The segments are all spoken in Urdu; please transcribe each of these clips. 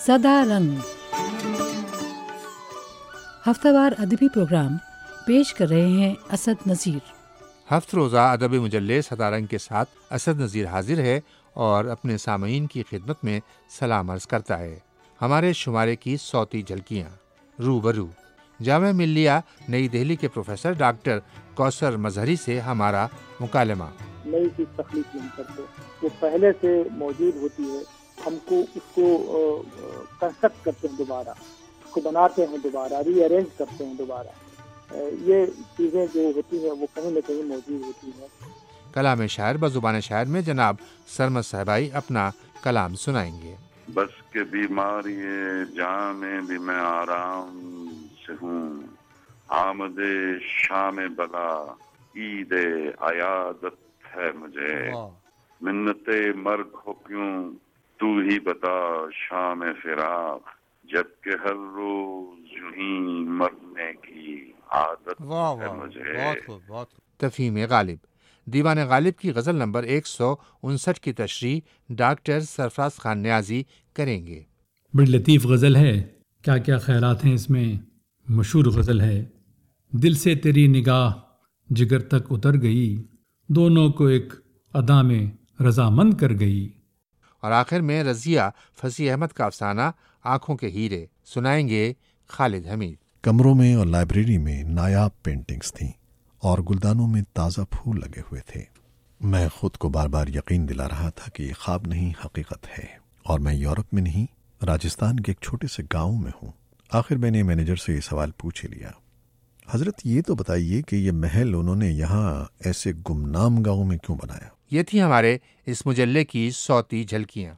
सदा रंग हफ्तावार अदबी प्रोग्राम पेश कर रहे हैं असद नज़ीर। हफ्त रोज़ा अदबी मुजल्ले सदा रंग के साथ असद नज़ीर हाजिर है और अपने सामईन की खिदमत में सलाम अर्ज़ करता है। हमारे शुमारे की सौती झलकियाँ रूबरू जामिया मिल्लिया नई दिल्ली के प्रोफेसर डॉक्टर कौसर मजहरी से हमारा मुकालमा। नई चीज़ तख्लीक नहीं करते, वो पहले से मौजूद होती है, हमको उसको कंस्ट्रक्ट करते हैं दोबारा, उसको बनाते हैं दोबारा, रीअरेंज करते हैं दोबारा। ये चीज़ें जो होती हैं वो कहीं न कहीं मौजूद होती हैं। कलाम शायर बज़ुबान शायर में जनाब सरमद साहबाई अपना कलाम सुनाएंगे। बस के बीमारी जां में भी मैं आराम से हूँ, आमदे शाम बला ईद आयादत है मुझे, मिन्नते मर्ग हो क्यों तू ही बता शाम फिराक, जबकि हर रोज यूं ही मरने की आदत है मुझे। बहुत खूब। तफहीम गालिब दीवान गालिब की गज़ल नंबर 159 की तशरीह डॉक्टर सरफराज खान न्याजी करेंगे। बड़ी लतीफ़ गज़ल है, क्या क्या ख़यालात हैं इसमें। मशहूर गज़ल है, दिल से तेरी निगाह जिगर तक उतर गई, दोनों को एक अदा में रज़ामंद कर गई। और आखिर में रज़िया फसीह अहमद का अफसाना आँखों के हीरे सुनाएंगे खालिद हमीद। कमरों में और लाइब्रेरी में नायाब पेंटिंग्स थीं और गुलदानों में ताज़ा फूल लगे हुए थे। मैं खुद को बार बार यकीन दिला रहा था कि ये ख्वाब नहीं हकीकत है और मैं यूरोप में नहीं राजस्थान के एक छोटे से गांव में हूँ। आखिर मैंने मैनेजर से ये सवाल पूछ ही लिया, हजरत ये तो बताइए कि ये महल उन्होंने यहाँ ऐसे गुमनाम गाँव में क्यों बनाया। ये थी हमारे इस मुजल्ले की सौती झलकियाँ।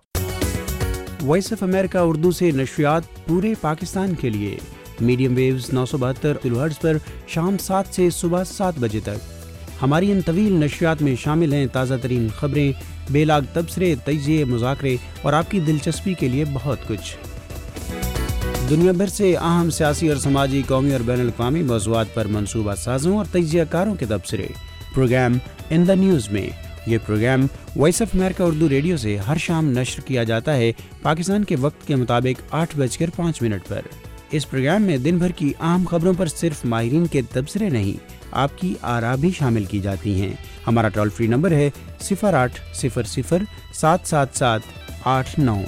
वॉइस ऑफ अमेरिका उर्दू से नशरियात पूरे पाकिस्तान के लिए मीडियम वेव्स 972 किलोहर्ट्ज़ पर शाम 7 से सुबह 7 बजे तक। हमारी इन तवील नशरियात में शामिल हैं ताज़ा तरीन खबरें, बेलाग तबसरे, तजिए, मुज़ाकरे और आपकी दिलचस्पी के लिए बहुत कुछ। दुनिया भर से अहम सियासी और समाजी, कौमी और बैनुल अक़वामी मौज़ूआत पर मंसूबा साज़ों और तजिया कारों के तबसरे। प्रोग्राम इन द न्यूज़ में ये program voice of America Urdu radio से हर शाम नश्र किया जाता है पाकिस्तान के वक्त के मुताबिक 8:05 पर। इस प्रोग्राम में दिन भर की अहम खबरों पर सिर्फ माहिरीन के तबसरे नहीं, आपकी आरा भी शामिल की जाती हैं। हमारा टोल फ्री नंबर है 0800 777 89।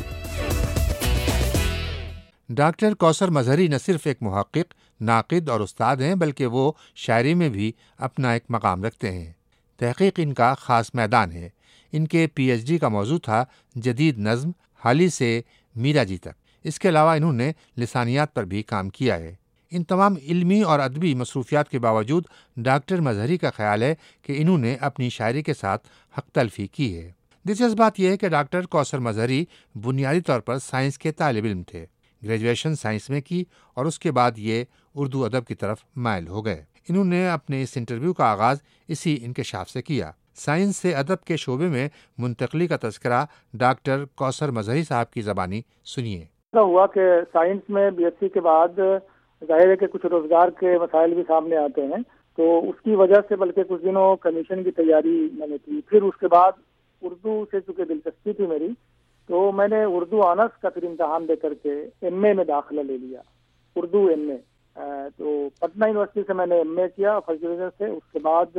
डॉक्टर कौसर मजहरी न सिर्फ एक मुहक्किक, नाक़िद और उस्ताद हैं, बल्कि वो शायरी में भी अपना एक मकाम रखते हैं। तहक़ीक़ इनका ख़ास मैदान है। इनके PhD का मौजू था जदीद नज़्म, हाली से मीरा जी तक। इसके अलावा इन्होंने लिसानियात पर भी काम किया है। इन तमाम इल्मी और अदबी मसरूफियात के बावजूद डॉक्टर मजहरी का ख्याल है कि इन्होंने अपनी शायरी के साथ हक़ तलफ़ी की है। दिलचस्प बात यह है कि डॉक्टर कौसर मजहरी बुनियादी तौर पर साइंस के तालिब इल्म थे। ग्रेजुएशन साइंस में की और उसके बाद ये उर्दू अदब की तरफ माइल हो गए। इन्होंने अपने इस इंटरव्यू का आगाज़ इसी इंकशाफ से किया। साइंस से अदब के शोबे में मुंतकली का तज़किरा डॉक्टर कौसर मजहरी साहब की ज़बानी सुनिए। हुआ कि साइंस में BSc के बाद जाहिर है कि कुछ रोजगार के मसाइल भी सामने आते हैं, तो उसकी वजह से बल्कि कुछ दिनों कमीशन की तैयारी मैंने की। फिर उसके बाद उर्दू से चूँकि दिलचस्पी थी मेरी, तो मैंने उर्दू ऑनर्स का फिर इम्तहान दे करके MA में दाखिला ले लिया, उर्दू MA। तो पटना यूनिवर्सिटी से मैंने MA किया फर्स्ट डिवीजन से। उसके बाद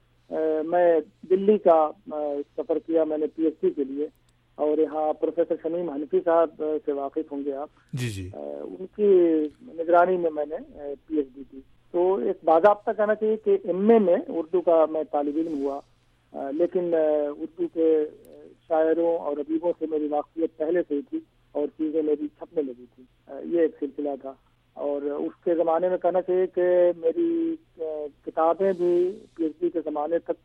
मैं दिल्ली का सफ़र किया मैंने PhD के लिए, और यहाँ प्रोफेसर शमीम हनफी साहब से वाकिफ होंगे आप जी। उनकी निगरानी में मैंने PhD की। तो एक बाज़ाब्ता कहना चाहिए कि MA में उर्दू का मैं तालिब इल्म हुआ, लेकिन उर्दू के शायरों और अदीबों से मेरी वाक़फ़ियत पहले से ही थी और चीज़ें मेरी छपने लगी थी। ये एक सिलसिला था। और उसके ज़माने में कहना चाहिए कि मेरी किताबें भी PhD के ज़माने तक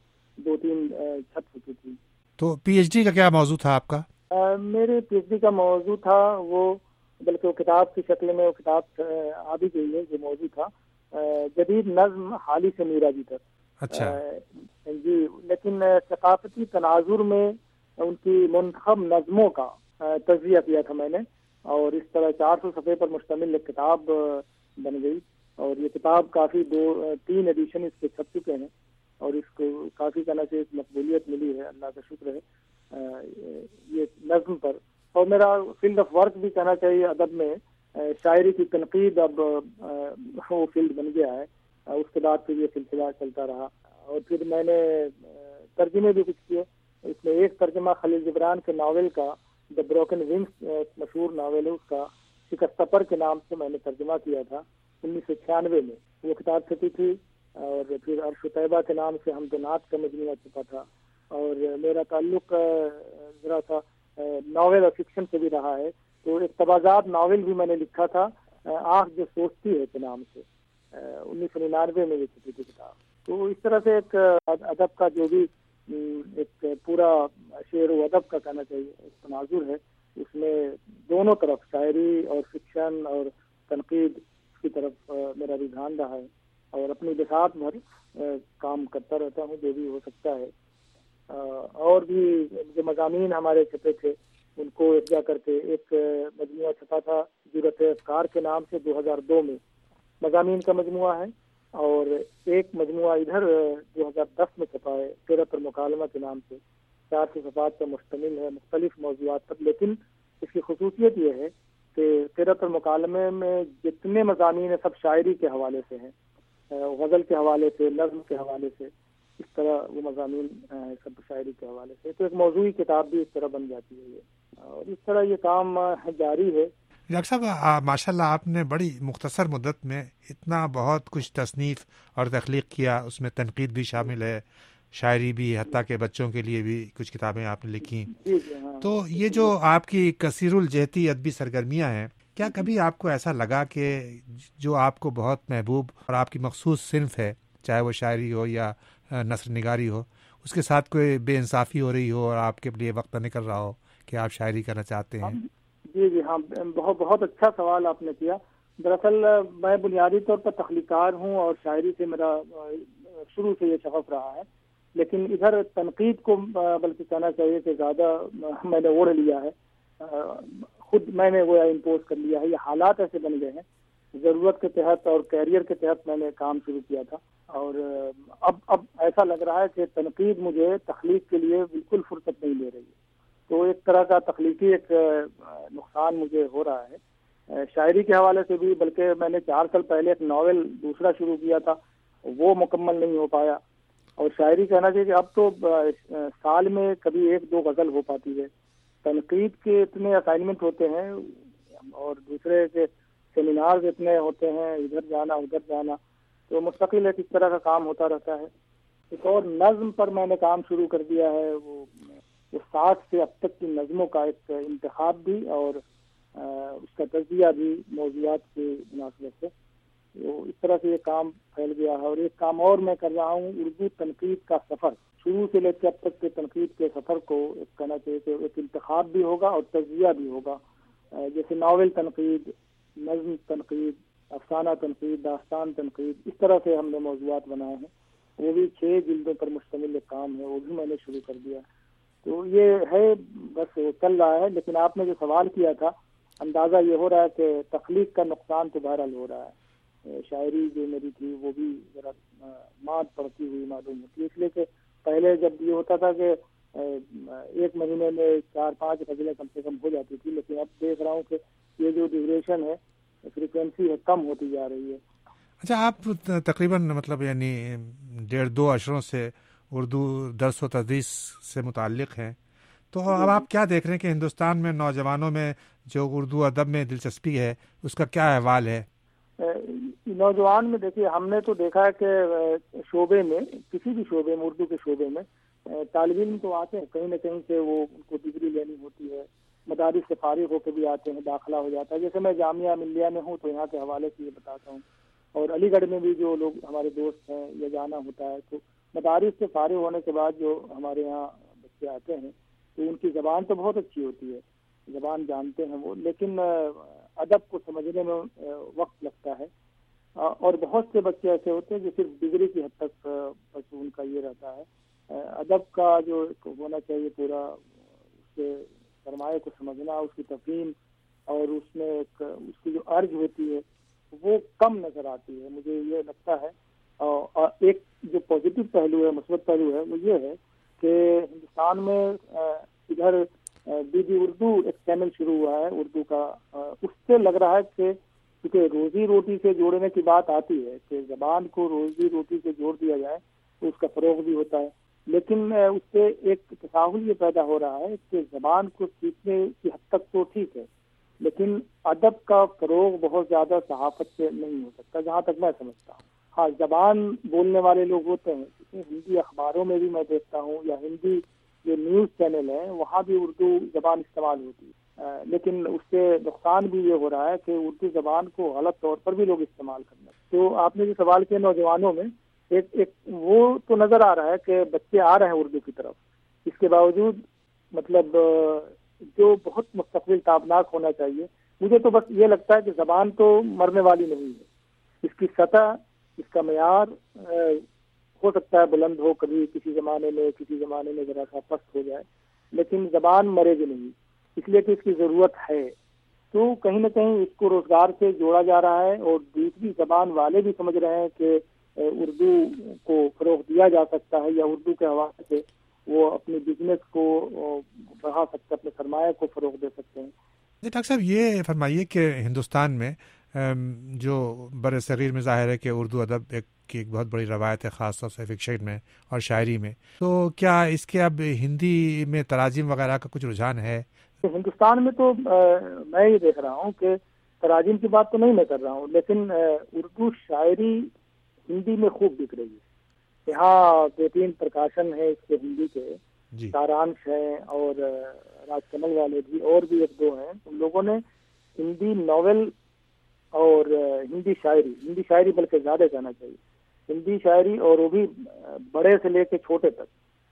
2-3 छप चुकी थी। तो PhD का क्या मौजू था आपका? मेरे PhD का मौजू था वो, बल्कि वो किताब की शक्ल में वो किताब आ भी गई है, जो मौजू था जदीद नज़्म हाली से मीरा जी तक। अच्छा जी, लेकिन सकाफती तनाजुर में उनकी मुंतखब नज़मों का तज़किया किया था मैंने, और इस तरह 400 सफ़े पर मुश्तमिल एक किताब बन गई। और ये किताब काफ़ी 2-3 एडिशन इसके छप चुके हैं और इसको काफ़ी कहना चाहिए मकबूलियत मिली है, अल्लाह का शुक्र है। ये नज़्म पर اور میرا فیلڈ آف ورک بھی کہنا چاہیے ادب میں شاعری کی تنقید اب وہ فیلڈ بن گیا ہے. اس کے بعد پھر یہ سلسلہ چلتا رہا اور پھر میں نے ترجمے بھی کچھ کیے. اس میں ایک ترجمہ خلیل جبران کے ناول کا دا بروکن ونگس مشہور ناول ہے، اس کا شکست پر کے نام سے میں نے ترجمہ کیا تھا 1996 میں. وہ کتاب چھپی تھی. اور پھر عرش و طیبہ کے نام سے حمد و نعت کا مجموعہ چھپا تھا. اور میرا تعلق ذرا سا ناول اور فکشن سے بھی رہا ہے، تو ایک تبازات ناول بھی میں نے لکھا تھا آنکھ جو سوچتی ہے کے نام سے 1999 میں یہ چھپی تھی کتاب. تو اس طرح سے ایک ادب کا جو بھی ایک پورا شعر و ادب کا کہنا چاہیے ایک تناظر ہے، اس میں دونوں طرف شاعری اور فکشن اور تنقید کی طرف میرا رجحان رہا ہے اور اپنی بساط بھر کام کرتا رہتا ہوں جو بھی ہو سکتا ہے. اور بھی جو مضامین ہمارے چھپے تھے ان کو اجرا کر کے ایک مجموعہ چھپا تھا جرأت افکار کے نام سے 2002 میں مضامین کا مجموعہ ہے. اور ایک مجموعہ ادھر 2010 میں چھپا ہے سیرت المکالمہ کے نام سے 400 صفحات پر مشتمل ہے مختلف موضوعات پر. لیکن اس کی خصوصیت یہ ہے کہ سیرت المکالمہ میں جتنے مضامین ہیں سب شاعری کے حوالے سے ہیں، غزل کے حوالے سے، نظم کے حوالے سے، اس طرح وہ مضامین سب شاعری کے حوالے سے. تو ایک موضوعی کتاب بھی اس طرح بن جاتی ہے یہ، اور اس طرح یہ کام جاری ہے. ڈاکٹر صاحب ماشاء اللہ آپ نے بڑی مختصر مدت میں اتنا بہت کچھ تصنیف اور تخلیق کیا، اس میں تنقید بھی شامل ہے، شاعری بھی، حتیٰ کہ بچوں کے لیے بھی کچھ کتابیں آپ نے لکھی. تو یہ جو آپ کی کثیر الجہتی ادبی سرگرمیاں ہیں، کیا کبھی آپ کو ایسا لگا کہ جو آپ کو بہت محبوب اور آپ کی مخصوص صنف ہے، چاہے وہ شاعری ہو یا نثر نگاری ہو، اس کے ساتھ کوئی بے انصافی ہو رہی ہو اور آپ کے لیے وقت نہ نکل رہا ہو کہ آپ شاعری کرنا چاہتے ہیں؟ جی ہاں، بہت اچھا سوال آپ نے کیا. دراصل میں بنیادی طور پر تخلیقار ہوں اور شاعری سے میرا شروع سے یہ شغف رہا ہے، لیکن ادھر تنقید کو بلکہ کہنا چاہیے کہ زیادہ میں نے اوڑھ لیا ہے، خود میں نے وہ امپوز کر لیا ہے. یہ حالات ایسے بن گئے ہیں، ضرورت کے تحت اور کیریئر کے تحت میں نے کام شروع کیا تھا، اور اب ایسا لگ رہا ہے کہ تنقید مجھے تخلیق کے لیے بالکل فرصت نہیں دے رہی ہے. تو ایک طرح کا تخلیقی ایک نقصان مجھے ہو رہا ہے شاعری کے حوالے سے بھی. بلکہ میں نے 4 سال پہلے ایک ناول دوسرا شروع کیا تھا، وہ مکمل نہیں ہو پایا. اور شاعری کہنا چاہیے کہ اب تو سال میں کبھی 1-2 غزل ہو پاتی ہے. تنقید کے اتنے اسائنمنٹ ہوتے ہیں اور دوسرے کے سیمینار اتنے ہوتے ہیں، ادھر جانا ادھر جانا، تو مستقل ایک اس طرح کا کام ہوتا رہتا ہے. ایک اور نظم پر میں نے کام شروع کر دیا ہے، وہ 60 سے اب تک کی نظموں کا ایک انتخاب بھی اور اس کا تجزیہ بھی موضوعات کی مناسبت سے. تو اس طرح سے یہ کام پھیل گیا ہے. اور ایک کام اور میں کر رہا ہوں، اردو تنقید کا سفر، شروع سے لے کے اب تک کے تنقید کے سفر کو ایک کہنا چاہیے کہ ایک انتخاب بھی ہوگا اور تجزیہ بھی ہوگا. جیسے ناول تنقید، نظم تنقید، افسانہ تنقید، داستان تنقید، اس طرح سے ہم نے موضوعات بنائے ہیں. وہ بھی 6 جلدوں پر مشتمل ایک کام ہے، وہ بھی میں نے شروع کر دیا. تو یہ ہے، بس چل رہا ہے. لیکن آپ نے جو سوال کیا تھا، اندازہ یہ ہو رہا ہے کہ تخلیق کا نقصان تو بہرحال ہو رہا ہے. شاعری جو میری تھی وہ بھی ذرا مات پڑتی ہوئی معلوم ہوتی ہے، اس لیے کہ پہلے جب یہ ہوتا تھا کہ 1 مہینے میں 4-5 غزلیں کم سے کم ہو جاتی تھی، لیکن اب دیکھ رہا ہوں کہ یہ جو ڈیوریشن ہے، فریکوینسی ہے، کم ہوتی جا رہی ہے. اچھا، آپ تقریباً مطلب یعنی 1.5-2 عشروں سے اردو درس و تدریس سے متعلق ہیں، تو اب آپ کیا دیکھ رہے ہیں کہ ہندوستان میں نوجوانوں میں جو اردو ادب میں دلچسپی ہے اس کا کیا احوال ہے؟ نوجوان میں دیکھیے، ہم نے تو دیکھا ہے کہ شعبے میں، کسی بھی شعبے میں، اردو کے شعبے میں طالب علم تو آتے ہیں کہیں نہ کہیں سے، وہ ان کو ڈگری لینی ہوتی ہے، مدارس سے فارغ ہو کے بھی آتے ہیں، داخلہ ہو جاتا ہے. جیسے میں جامعہ ملیہ میں ہوں تو یہاں کے حوالے سے یہ بتاتا ہوں، اور علی گڑھ میں بھی جو لوگ ہمارے دوست ہیں یہ جانا ہوتا ہے. تو مدارس سے فارغ ہونے کے بعد جو ہمارے یہاں بچے آتے ہیں تو ان کی زبان تو بہت اچھی ہوتی ہے، زبان جانتے ہیں وہ، لیکن ادب کو سمجھنے میں وقت لگتا ہے. اور بہت سے بچے ایسے ہوتے ہیں جو صرف ڈگری کی حد تک بس ان کا یہ رہتا ہے. ادب کا جو ہونا چاہیے پورا، اس کے سرمایہ کو سمجھنا، اس کی تفہیم اور اس میں اس کی جو ارج ہوتی ہے وہ کم نظر آتی ہے، مجھے یہ لگتا ہے. اور ایک جو پازیٹیو پہلو ہے، مثبت پہلو ہے، وہ یہ ہے کہ ہندوستان میں ادھر بی بی اردو ایک چینل شروع ہوا ہے اردو کا، اس سے لگ رہا ہے کہ کیونکہ روزی روٹی سے جوڑنے کی بات آتی ہے کہ زبان کو روزی روٹی سے جوڑ دیا جائے تو اس کا فروغ بھی ہوتا ہے، لیکن اس سے ایک تساہل یہ پیدا ہو رہا ہے کہ زبان کو سیکھنے کی حد تک تو ٹھیک ہے، لیکن ادب کا فروغ بہت زیادہ صحافت سے نہیں ہو سکتا جہاں تک میں سمجھتا ہوں۔ ہاں، زبان بولنے والے لوگ ہوتے ہیں، ہندی اخباروں میں بھی میں دیکھتا ہوں یا ہندی جو نیوز چینل ہیں وہاں بھی اردو زبان استعمال ہوتی ہے، لیکن اس سے نقصان بھی یہ ہو رہا ہے کہ اردو زبان کو غلط طور پر بھی لوگ استعمال کرنا۔ تو آپ نے جو سوال کیا نوجوانوں میں، ایک وہ تو نظر آ رہا ہے کہ بچے آ رہے ہیں اردو کی طرف، اس کے باوجود مطلب جو بہت مستقبل تابناک ہونا چاہیے، مجھے تو بس یہ لگتا ہے کہ زبان تو مرنے والی نہیں ہے، اس کی سطح، اس کا معیار ہو سکتا ہے بلند ہو کبھی کسی زمانے میں ذرا سا پست ہو جائے، لیکن زبان مرے گی نہیں، اس لیے کہ اس کی ضرورت ہے۔ تو کہیں نہ کہیں اس کو روزگار سے جوڑا جا رہا ہے، اور دوسری زبان والے بھی سمجھ رہے ہیں کہ اردو کو فروغ دیا جا سکتا ہے، یا اردو کے حوالے سے وہ اپنے بزنس کو بڑھا سکتے، اپنے سرمایہ کو فروغ دے سکتے ہیں۔ ڈاکٹر صاحب یہ فرمائیے کہ ہندوستان میں جو بر صغیر میں ظاہر ہے کہ اردو ادب ایک بہت بڑی روایت ہے، خاص طور سے فکشن میں اور شاعری میں، تو کیا اس کے اب ہندی میں تراجم وغیرہ کا کچھ رجحان ہے؟ ہندوستان میں تو میں یہ دیکھ رہا ہوں کہ تراجم کی بات تو نہیں میں کر رہا ہوں، لیکن اردو شاعری ہندی میں خوب بک رہی ہے۔ یہاں 2-3 پرکاشن ہیں اس کے ہندی کے، سارانش ہیں اور راج کمل والے بھی، اور بھی 1-2 ہیں، ان لوگوں نے ہندی ناول اور ہندی شاعری بلکہ زیادہ کہنا چاہیے، ہندی شاعری، اور وہ بھی بڑے سے لے کے چھوٹے تک،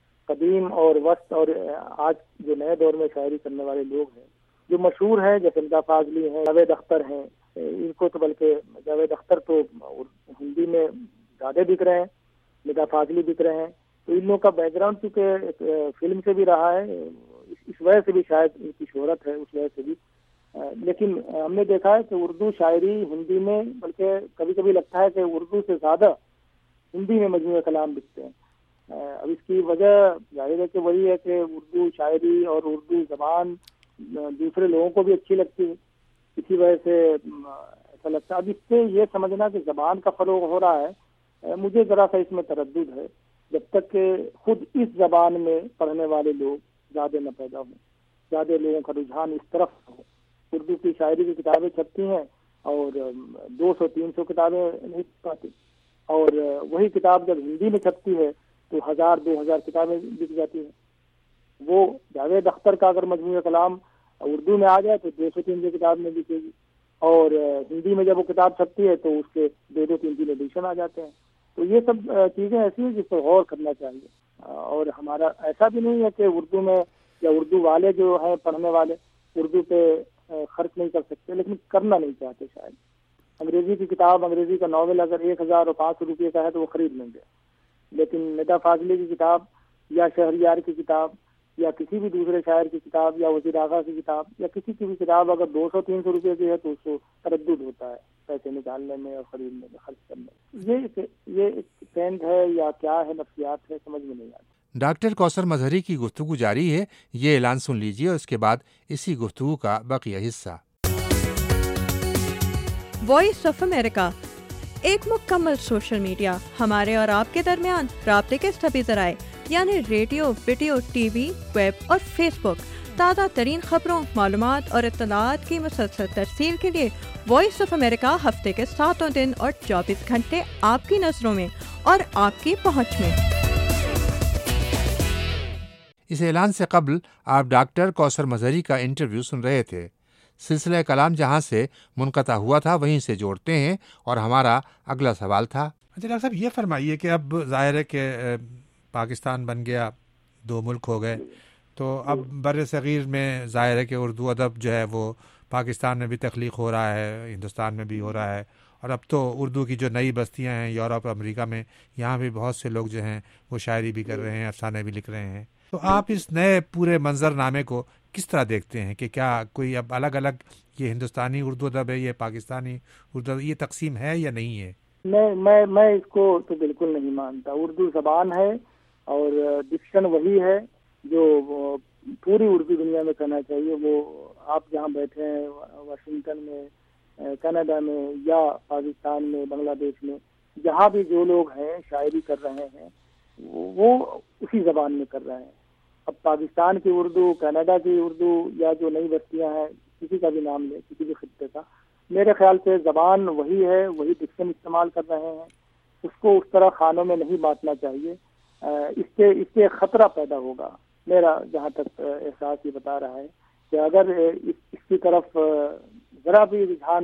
قدیم اور وسط اور آج جو نئے دور میں شاعری کرنے والے لوگ ہیں جو مشہور ہیں، جیسے ندا فاضلی ہیں، جاوید اختر ہیں، ان کو تو بلکہ جاوید اختر تو ہندی میں زیادہ بک رہے ہیں، ندا فاضلی بک رہے ہیں، تو ان لوگوں کا بیک گراؤنڈ چونکہ فلم سے بھی رہا ہے، اس وجہ سے بھی شاید ان کی شہرت ہے، اس وجہ سے بھی، لیکن ہم نے دیکھا ہے کہ اردو شاعری ہندی میں، بلکہ کبھی کبھی لگتا ہے کہ اردو سے زیادہ ہندی میں مجموعہ کلام بکتے ہیں۔ اب اس کی وجہ ظاہر ہے کہ وہی ہے کہ اردو شاعری اور اردو زبان دوسرے لوگوں کو بھی اچھی لگتی ہے، اسی وجہ سے ایسا لگتا ہے۔ اب اس سے یہ سمجھنا کہ زبان کا فروغ ہو رہا ہے، مجھے ذرا سا اس میں تردد ہے، جب تک کہ خود اس زبان میں پڑھنے والے لوگ زیادہ نہ پیدا ہوں، زیادہ لوگوں کا رجحان اس طرف ہو۔ اردو کی شاعری کی کتابیں چھپتی ہیں اور 200-300 کتابیں نہیں پاتی، اور وہی کتاب جب ہندی میں چھپتی ہے تو 1000-2000 کتابیں بک جاتی ہیں۔ وہ جاوید اختر کا اگر مجموعہ کلام اردو میں آ جائے تو 200-300 کتاب میں بکے گی، اور ہندی میں جب وہ کتاب چھپتی ہے تو اس کے 2-3 ایڈیشن آ جاتے ہیں۔ تو یہ سب چیزیں ایسی ہیں جس پر غور کرنا چاہیے، اور ہمارا ایسا بھی نہیں ہے کہ اردو میں یا اردو والے جو ہیں پڑھنے والے اردو پہ خرچ نہیں کر سکتے، لیکن کرنا نہیں چاہتے شاید۔ انگریزی کی کتاب، انگریزی کا ناول اگر 1000-500 روپے کا ہے تو وہ خرید لیں گے، لیکن ندا فاضلی کی کتاب یا شہریار کی کتاب یا کسی بھی دوسرے شاعر کی کتاب یا وزیر اعظم کی کتاب یا کسی کی بھی کتاب اگر 200-300 روپے کی ہے تو اس کو تردد ہوتا ہے پیسے نکالنے میں اور خریدنے میں، خرچ کرنے میں۔ یہ ایک ٹرینڈ ہے یا کیا ہے، نفسیات ہے، سمجھ میں نہیں آتی۔ ڈاکٹر کوثر مظہری کی گفتگو جاری ہے، یہ اعلان سن لیجیے اور اس کے بعد اسی گفتگو کا بقیہ حصہ۔ وائس آف امریکہ ایک مکمل سوشل میڈیا، ہمارے اور آپ کے درمیان رابطے کے سبھی ذرائع یعنی radio, video, T V, web اور فیس بک۔ تازہ ترین خبروں، معلومات اور اطلاعات کی مسلسل ترسیل کے لیے وائس آف امریکہ ہفتے کے 7 دن اور 24 گھنٹے آپ کی نظروں میں اور آپ کی پہنچ میں۔ اس اعلان سے قبل آپ ڈاکٹر کوثر مظہری کا انٹرویو سن رہے تھے۔ سلسلہ کلام جہاں سے منقطع ہوا تھا وہیں سے جوڑتے ہیں، اور ہمارا اگلا سوال تھا۔ اچھا ڈاکٹر صاحب، یہ فرمائیے کہ اب ظاہر ہے کہ پاکستان بن گیا، 2 ملک ہو گئے، تو اب بر صغیر میں ظاہر ہے کہ اردو ادب جو ہے وہ پاکستان میں بھی تخلیق ہو رہا ہے، ہندوستان میں بھی ہو رہا ہے، اور اب تو اردو کی جو نئی بستیاں ہیں یورپ، امریکہ میں، یہاں بھی بہت سے لوگ جو ہیں وہ شاعری بھی کر رہے ہیں، افسانے بھی لکھ رہے ہیں۔ تو آپ اس نئے پورے منظر نامے کو کس طرح دیکھتے ہیں کہ کیا کوئی اب الگ الگ یہ ہندوستانی اردو ادب ہے، یہ پاکستانی اردو ادب، یہ تقسیم ہے یا نہیں ہے؟ میں اس کو تو بالکل نہیں مانتا۔ اردو زبان ہے اور ڈکشن وہی ہے جو پوری اردو دنیا میں کہنا چاہیے، وہ آپ جہاں بیٹھے ہیں واشنگٹن میں، کینیڈا میں یا پاکستان میں، بنگلہ دیش میں، جہاں بھی جو لوگ ہیں شاعری کر رہے ہیں وہ اسی زبان میں کر رہے ہیں۔ اب پاکستان کی اردو، کینیڈا کی اردو، یا جو نئی بستیاں ہیں، کسی کا بھی نام لیں، کسی بھی خطے کا، میرے خیال سے زبان وہی ہے، وہی ڈکشن استعمال کر رہے ہیں، اس کو اس طرح خانوں میں نہیں بانٹنا چاہیے۔ اس سے خطرہ پیدا ہوگا، میرا جہاں تک احساس یہ بتا رہا ہے کہ اگر اس کی طرف ذرا بھی رجحان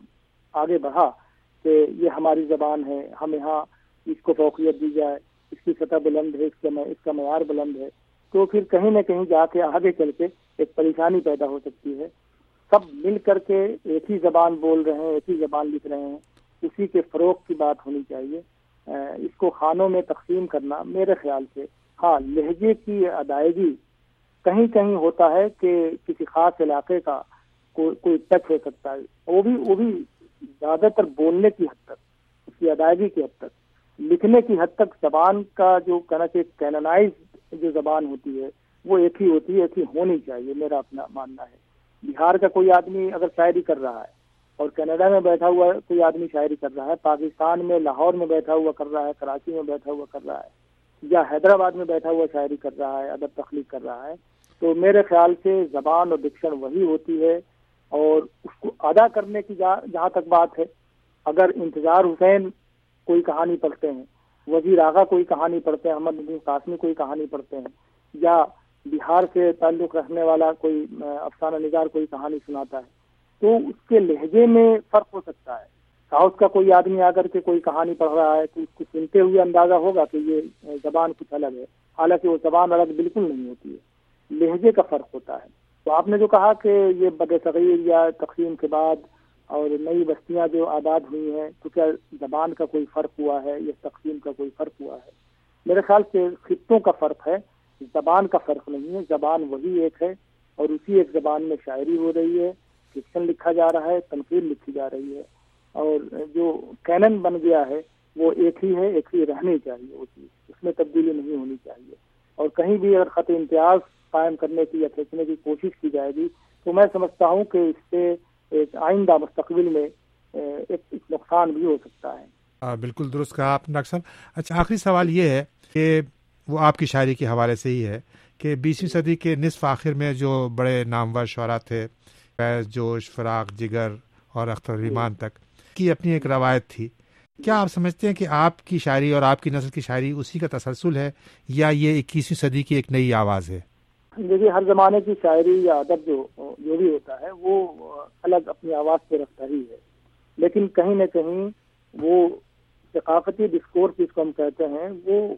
آگے بڑھا کہ یہ ہماری زبان ہے، ہم یہاں اس کو فوقیت دی جائے، اس کی سطح بلند ہے، اس کا معیار بلند ہے، تو پھر کہیں نہ کہیں جا کے آگے چل کے ایک پریشانی پیدا ہو سکتی ہے۔ سب مل کر کے ایک ہی زبان بول رہے ہیں، ایک ہی زبان لکھ رہے ہیں، اسی کے فروغ کی بات ہونی چاہیے۔ اس کو خانوں میں تقسیم کرنا میرے خیال سے، ہاں لہجے کی ادائیگی کہیں کہیں ہوتا ہے کہ کسی خاص علاقے کا کوئی ٹچ ہو سکتا ہے، وہ بھی زیادہ تر بولنے کی حد تک، اس کی ادائیگی کی حد تک، لکھنے کی حد تک زبان کا جو کہنا چاہیے کینونائز جو زبان ہوتی ہے وہ ایک ہی ہوتی ہے، ایک ہی ہونی چاہیے، میرا اپنا ماننا ہے۔ بہار کا کوئی آدمی اگر شاعری کر رہا ہے اور کینیڈا میں بیٹھا ہوا کوئی آدمی شاعری کر رہا ہے، پاکستان میں لاہور میں بیٹھا ہوا کر رہا ہے، کراچی میں بیٹھا ہوا کر رہا ہے، یا حیدرآباد میں بیٹھا ہوا شاعری کر رہا ہے، ادب تخلیق کر رہا ہے، تو میرے خیال سے زبان اور ڈکشن وہی ہوتی ہے، اور اس کو ادا کرنے کی جہاں تک بات ہے، اگر انتظار حسین کوئی کہانی پڑھتے ہیں، وزیر آغا کوئی کہانی پڑھتے ہیں، احمد ندیم قاسمی کوئی کہانی پڑھتے ہیں، یا بہار سے تعلق رکھنے والا کوئی افسانہ نگار کوئی کہانی سناتا ہے، تو اس کے لہجے میں فرق ہو سکتا ہے۔ ساؤتھ کا کوئی آدمی آ کر کے کوئی کہانی پڑھ رہا ہے تو اس کو سنتے ہوئے اندازہ ہوگا کہ یہ زبان کچھ الگ ہے، حالانکہ وہ زبان الگ بالکل نہیں ہوتی ہے، لہجے کا فرق ہوتا ہے۔ تو آپ نے جو کہا کہ یہ بد صغیر یا تقسیم کے بعد اور نئی بستیاں جو آباد ہوئی ہیں تو کیا زبان کا کوئی فرق ہوا ہے یا تقسیم کا کوئی فرق ہوا ہے؟ میرے خیال سے خطوں کا فرق ہے، زبان کا فرق نہیں ہے۔ زبان وہی ایک ہے اور اسی ایک زبان میں شاعری ہو رہی ہے، فکشن لکھا جا رہا ہے، تنقید لکھی جا رہی ہے، اور جو کینن بن گیا ہے وہ ایک ہی ہے، ایک ہی رہنی چاہیے، وہ چیز اس میں تبدیلی نہیں ہونی چاہیے۔ اور کہیں بھی اگر خط امتیاز قائم کرنے کی یا کھینچنے کی کوشش کی جائے گی تو میں سمجھتا ہوں کہ اس سے ایک آئندہ مستقبل میں ایک نقصان بھی ہو سکتا ہے۔ بالکل درست کہا آپ نے ڈاکٹر صاحب۔ اچھا، آخری سوال یہ ہے کہ وہ آپ کی شاعری کے حوالے سے ہی ہے کہ 20ویں صدی کے نصف آخر میں جو بڑے نامور شعراء تھے، فیض، جوش، فراق، جگر اور اختر ریمان تک کی اپنی ایک روایت تھی، کیا آپ سمجھتے ہیں کہ آپ کی شاعری اور آپ کی نسل کی شاعری اسی کا تسلسل ہے یا یہ 21ویں صدی کی ایک نئی آواز ہے؟ دیکھیے، ہر زمانے کی شاعری یا ادب جو بھی ہوتا ہے وہ الگ اپنی آواز پہ رکھتا ہی ہے، لیکن کہیں نہ کہیں وہ ثقافتی ڈسکورس جس کو ہم کہتے ہیں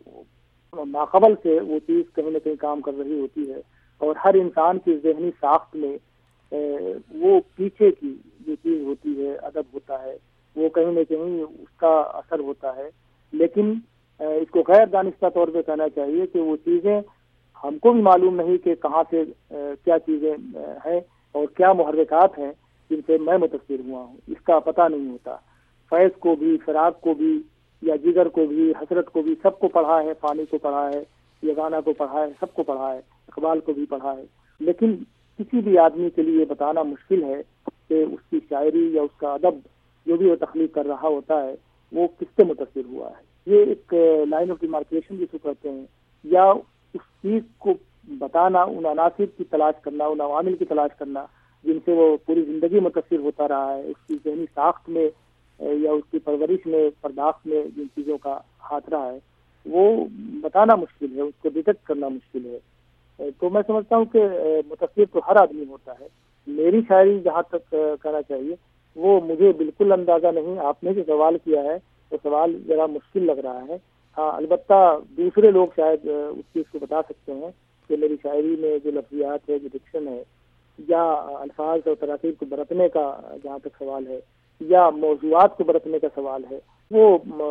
وہ ماقبل سے وہ چیز کہیں نہ کہیں کام کر رہی ہوتی ہے، اور ہر انسان کی ذہنی ساخت میں وہ پیچھے کی جو چیز ہوتی ہے، ادب ہوتا ہے، وہ کہیں نہ کہیں اس کا اثر ہوتا ہے۔ لیکن اس کو غیر دانستہ طور پہ کہنا چاہیے کہ وہ چیزیں ہم کو بھی معلوم نہیں کہ کہاں سے کیا چیزیں ہیں اور کیا محرکات ہیں جن سے میں متاثر ہوا ہوں، اس کا پتہ نہیں ہوتا۔ فیض کو بھی، فراق کو بھی، یا جگر کو بھی، حسرت کو بھی، سب کو پڑھا ہے، فانی کو پڑھا ہے، یگانہ کو پڑھا ہے، سب کو پڑھا ہے، اقبال کو بھی پڑھا ہے، لیکن کسی بھی آدمی کے لیے بتانا مشکل ہے کہ اس کی شاعری یا اس کا ادب جو بھی وہ تخلیق کر رہا ہوتا ہے وہ کس سے متاثر ہوا ہے۔ یہ ایک لائن آف ڈیمارکیشن جس کو کہتے ہیں، یا اس چیز کو بتانا، ان عناصر کی تلاش کرنا، ان عوامل کی تلاش کرنا جن سے وہ پوری زندگی متاثر ہوتا رہا ہے، اس کی ذہنی ساخت میں یا اس کی پرورش میں، پرداخت میں جن چیزوں کا ہاتھ رہا ہے وہ بتانا مشکل ہے، اس کو ڈیٹیکٹ کرنا مشکل ہے۔ تو میں سمجھتا ہوں کہ متاثر تو ہر آدمی ہوتا ہے۔ میری شاعری جہاں تک کہنا چاہیے وہ مجھے بالکل اندازہ نہیں۔ آپ نے جو سوال کیا ہے وہ سوال ذرا مشکل لگ رہا ہے، ہاں البتہ دوسرے لوگ شاید اس چیز کو بتا سکتے ہیں کہ میری شاعری میں جو لفظیات ہے، جو ڈکشن ہے، یا الفاظ اور تراکیب کو برتنے کا جہاں تک سوال ہے، یا موضوعات کو برتنے کا سوال ہے، وہ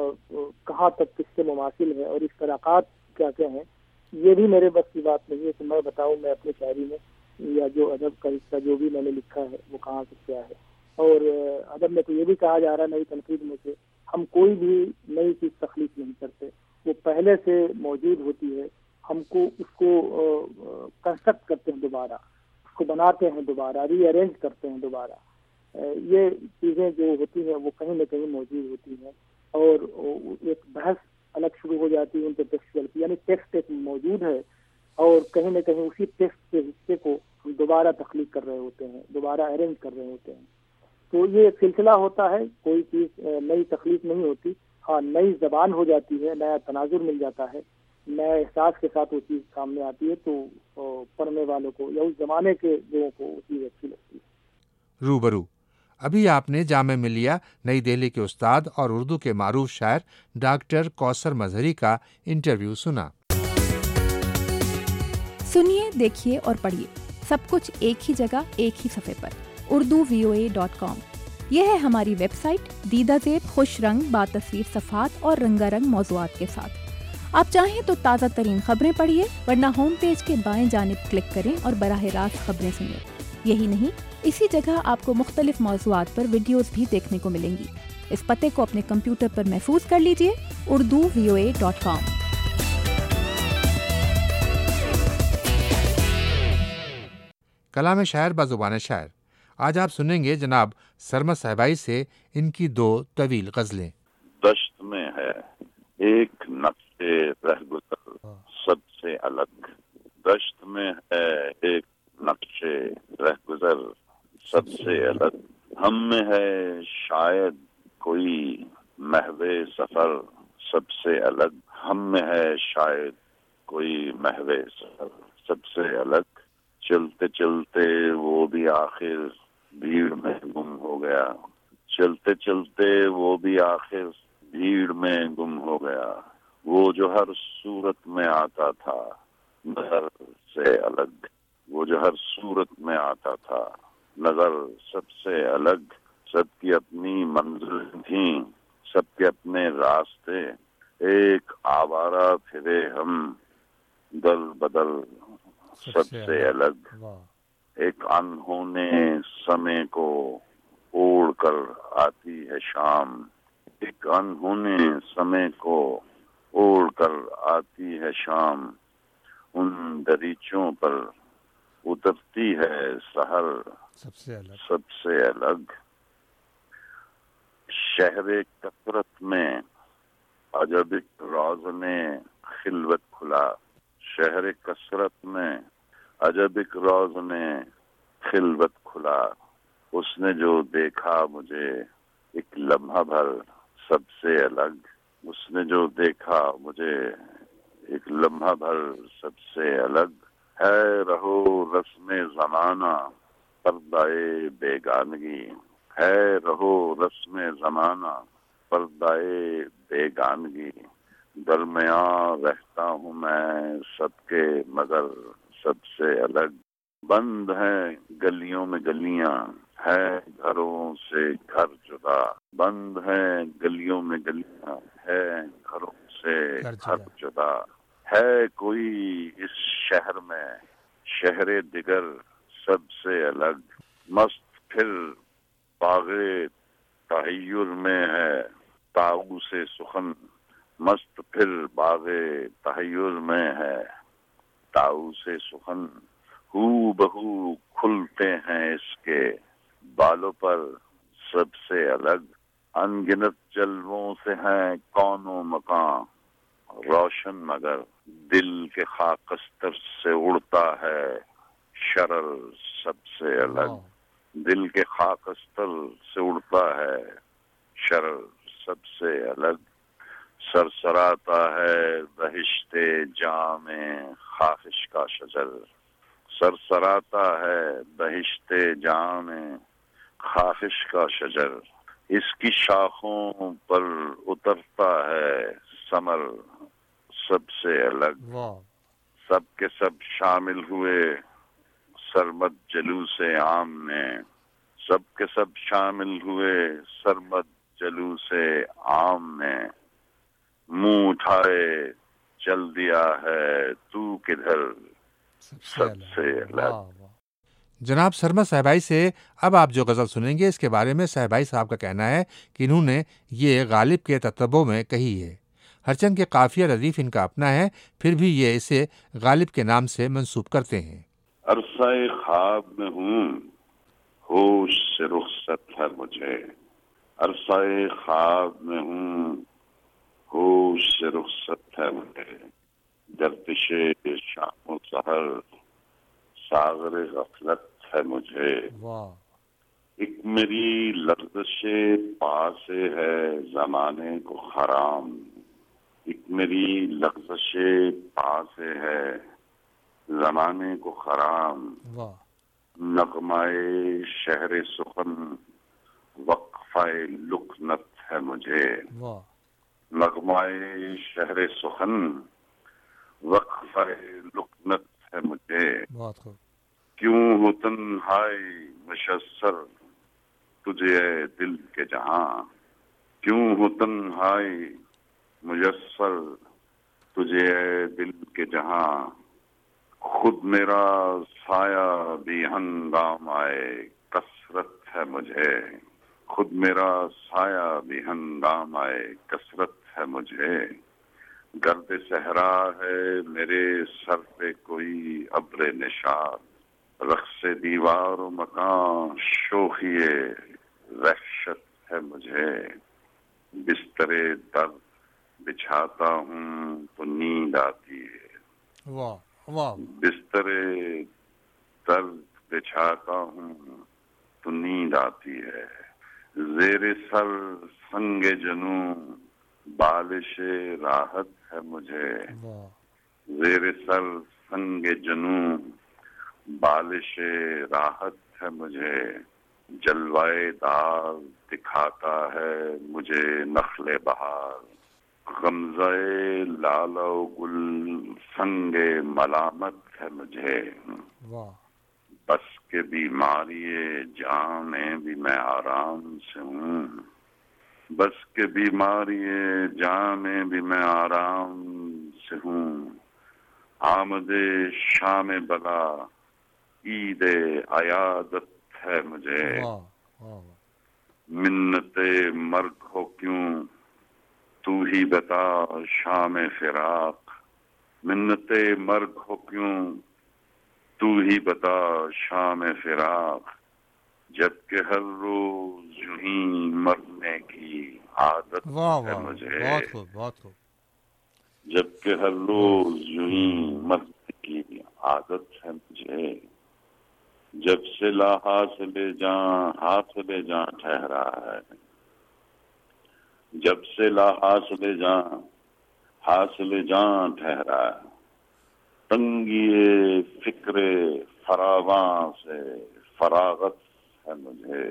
کہاں تک کس سے مماثل ہے اور اشتراکات کیا کیا ہیں، یہ بھی میرے بس کی بات نہیں ہے کہ میں بتاؤں میں اپنی شاعری میں یا جو ادب کا حصہ جو بھی میں نے لکھا ہے وہ کہاں سے کیا ہے۔ اور ادب میں تو یہ بھی کہا جا رہا ہے نئی تنقید میں کہ ہم کوئی بھی نئی چیز تخلیق نہیں کرتے، وہ پہلے سے موجود ہوتی ہے، ہم کو اس کو کنسٹرکٹ کرتے ہیں دوبارہ، اس کو بناتے ہیں دوبارہ، ری ارینج کرتے ہیں دوبارہ. یہ چیزیں جو ہوتی ہیں وہ کہیں نہ کہیں موجود ہوتی ہیں، اور ایک بحث الگ شروع ہو جاتی ہے ان کے ٹیکسچوئل کی، یعنی ٹیکسٹ ایک موجود ہے اور کہیں نہ کہیں اسی ٹیکسٹ کے حصے کو ہم دوبارہ تخلیق کر رہے ہوتے ہیں، دوبارہ ارینج کر رہے ہوتے ہیں. تو یہ ایک سلسلہ ہوتا ہے، کوئی چیز نئی تخلیق نہیں ہوتی. ہاں نئی زبان ہو جاتی ہے، نیا تناظر مل جاتا ہے، نئے احساس کے ساتھ وہ چیز سامنے آتی ہے، تو پڑھنے والوں کو یا اس زمانے کے لوگوں کو وہ چیز اچھی لگتی ہے. روبرو. ابھی آپ نے جامعہ ملیہ نئی دہلی کے استاد اور اردو کے معروف شاعر ڈاکٹر کوثر مظہری کا انٹرویو سنا. سنیے، دیکھیے اور پڑھیے سب کچھ ایک ہی جگہ، ایک ہی صفحے پر، urduvoa.com. یہ ہے ہماری ویب سائٹ، دیدہ زیب، خوش رنگ، باتصویر صفحات اور رنگا رنگ موضوعات کے ساتھ. آپ چاہیں تو تازہ ترین خبریں پڑھیے، ورنہ ہوم پیج کے بائیں جانب کلک کریں اور براہ راست خبریں سنیں. یہی نہیں، اسی جگہ آپ کو مختلف موضوعات پر ویڈیوز بھی دیکھنے کو ملیں گی. اس پتے کو اپنے کمپیوٹر پر محفوظ کر لیجئے، urduvoa.com. کلام شاعر بزبان شاعر. آج آپ سنیں گے جناب سرمد صاحبائی سے ان کی 2 طویل غزلیں. دشت میں ہے ایک نقش رہگذر سب سے الگ، دشت میں ہے ایک نقش رہگذر سب سے الگ، ہم میں ہے شاید کوئی محو سفر سب سے الگ، ہم میں ہے شاید کوئی محو سفر سب سے الگ، چلتے چلتے وہ بھی آخر بھیڑ میں گم ہو گیا، چلتے چلتے وہ بھی آخر بھیڑ میں گم ہو گیا، وہ جو ہر صورت میں آتا تھا نظر سے الگ، وہ جو ہر صورت میں آتا تھا نظر سب سے الگ، سب کی اپنی منزل تھیں، سب کے اپنے راستے، ایک آوارہ پھرے ہم دل بدل سب سے الگ، ایک انہونے سمے کو اوڑھ کر آتی ہے شام، ایک انہونے سمے کو اوڑھ کر آتی ہے شام، ان دریچوں پر اترتی ہے سحر سب سے الگ، شہر کثرت میں عجب ایک راز نے خلوت کھلا، شہر کثرت میں عجب ایک راز نے خلوت کھلا، اس نے جو دیکھا مجھے ایک لمحہ بھر سب سے الگ، اس نے جو دیکھا مجھے ایک لمحہ بھر سب سے الگ، ہے رہو رسم زمانہ پردائے بیگانگی، ہے رہو رسم زمانہ پردائے بیگانگی، درمیان رہتا ہوں میں سب کے مگر سب سے الگ، بند ہیں گلیوں میں گلیاں ہے گھروں سے گھر جدا، بند ہیں گلیوں میں گلیاں ہے گھروں سے گھر جدا، ہے کوئی اس شہر میں شہر دیگر سب سے الگ، مست پھر باغ تحیر میں ہے طاؤس سخن، مست پھر باغ تحیر میں ہے طاؤس سخن، ہو بہو کھلتے ہیں اس کے بالوں پر سب سے الگ، انگنت جلووں سے ہیں کون و مکان روشن مگر، دل کے خاکستر سے اڑتا ہے شرر سب سے الگ، دل کے خاکستر سے اڑتا ہے شرر سب سے الگ، سرسراتا ہے بہشت جام خواہش کا شجر، سرسراتا ہے بہشت جام خواہش کا شجر، اس کی شاخوں پر اترتا ہے ثمر سب سے الگ، سب کے سب شامل ہوئے سرمد جلوس عام میں، سب کے سب شامل ہوئے سرمد جلوس عام میں، منہ اٹھائے چل دیا ہے تو کدھر سب سے الگ۔ جناب سرمد صاحبائی سے اب آپ جو غزل سنیں گے اس کے بارے میں صاحبائی صاحب کا کہنا ہے کہ انہوں نے یہ غالب کے تتبع میں کہی ہے۔ ہرچند کہ قافیہ ردیف ان کا اپنا ہے، پھر بھی یہ اسے غالب کے نام سے منسوب کرتے ہیں۔ عرصہ خواب میں ہوں، ہوش سے رخصت ہے مجھے، عرصہ خواب میں ہوں، ہوش سے رخصت ہے مجھے، گردش شام و سحر ساغر غفلت ہے مجھے، ایک میری لغزش پا سے ہے زمانے کو حرام، ایک میری لغزش پا سے ہے زمانے کو حرام، نغمۂ شہر سخن وقفہ لکنت ہے مجھے، نغمۂ شہر سخن وقفہ لکنت ہے مجھے، کیوں ہو تنہائی مشسر تجھے اے دل کے جہاں، کیوں ہو تنہائی میسر تجھے اے دل کے جہاں، خود میرا سایہ بھی ہنگامۂ کثرت ہے مجھے، خود میرا سایہ بھی ہنگامۂ کثرت ہے مجھے، گرد صحرا ہے میرے سر پہ کوئی ابر نشاط، رقص دیوار و مکان شوخی وحشت ہے مجھے، بستر درد بچھاتا ہوں تو نیند آتی ہے، بستر درد بچھاتا ہوں تو نیند آتی ہے، زیر سر سنگ جنوں بالش راحت ہے مجھے، زیر سر سنگ جنوں بالش راحت ہے مجھے، جلوائے دار دکھاتا ہے مجھے نخل بہار، غمزہ لال و گل سنگ ملامت ہے مجھے، بس کے بیماری جاں میں بھی میں آرام سے ہوں، بس کے بیماری جاں میں بھی میں آرام سے ہوں، آمد شام بلا عید عیادت ہے مجھے، منت مرگ ہو کیوں تو ہی بتا شام فراق، منت مرگ ہو کیوں تو ہی بتا شام فراق، جبکہ ہر روز یوں ہی مرنے کی عادت ہے مجھے، بہت خوب، جبکہ ہر روز یوں ہی مرنے کی عادت ہے مجھے، جب سے لا حاصل جاں ٹھہرا ہے، جب سے لا حاصل جاں ٹھہرا، تنگی فکر فراواں سے فراغت ہے مجھے،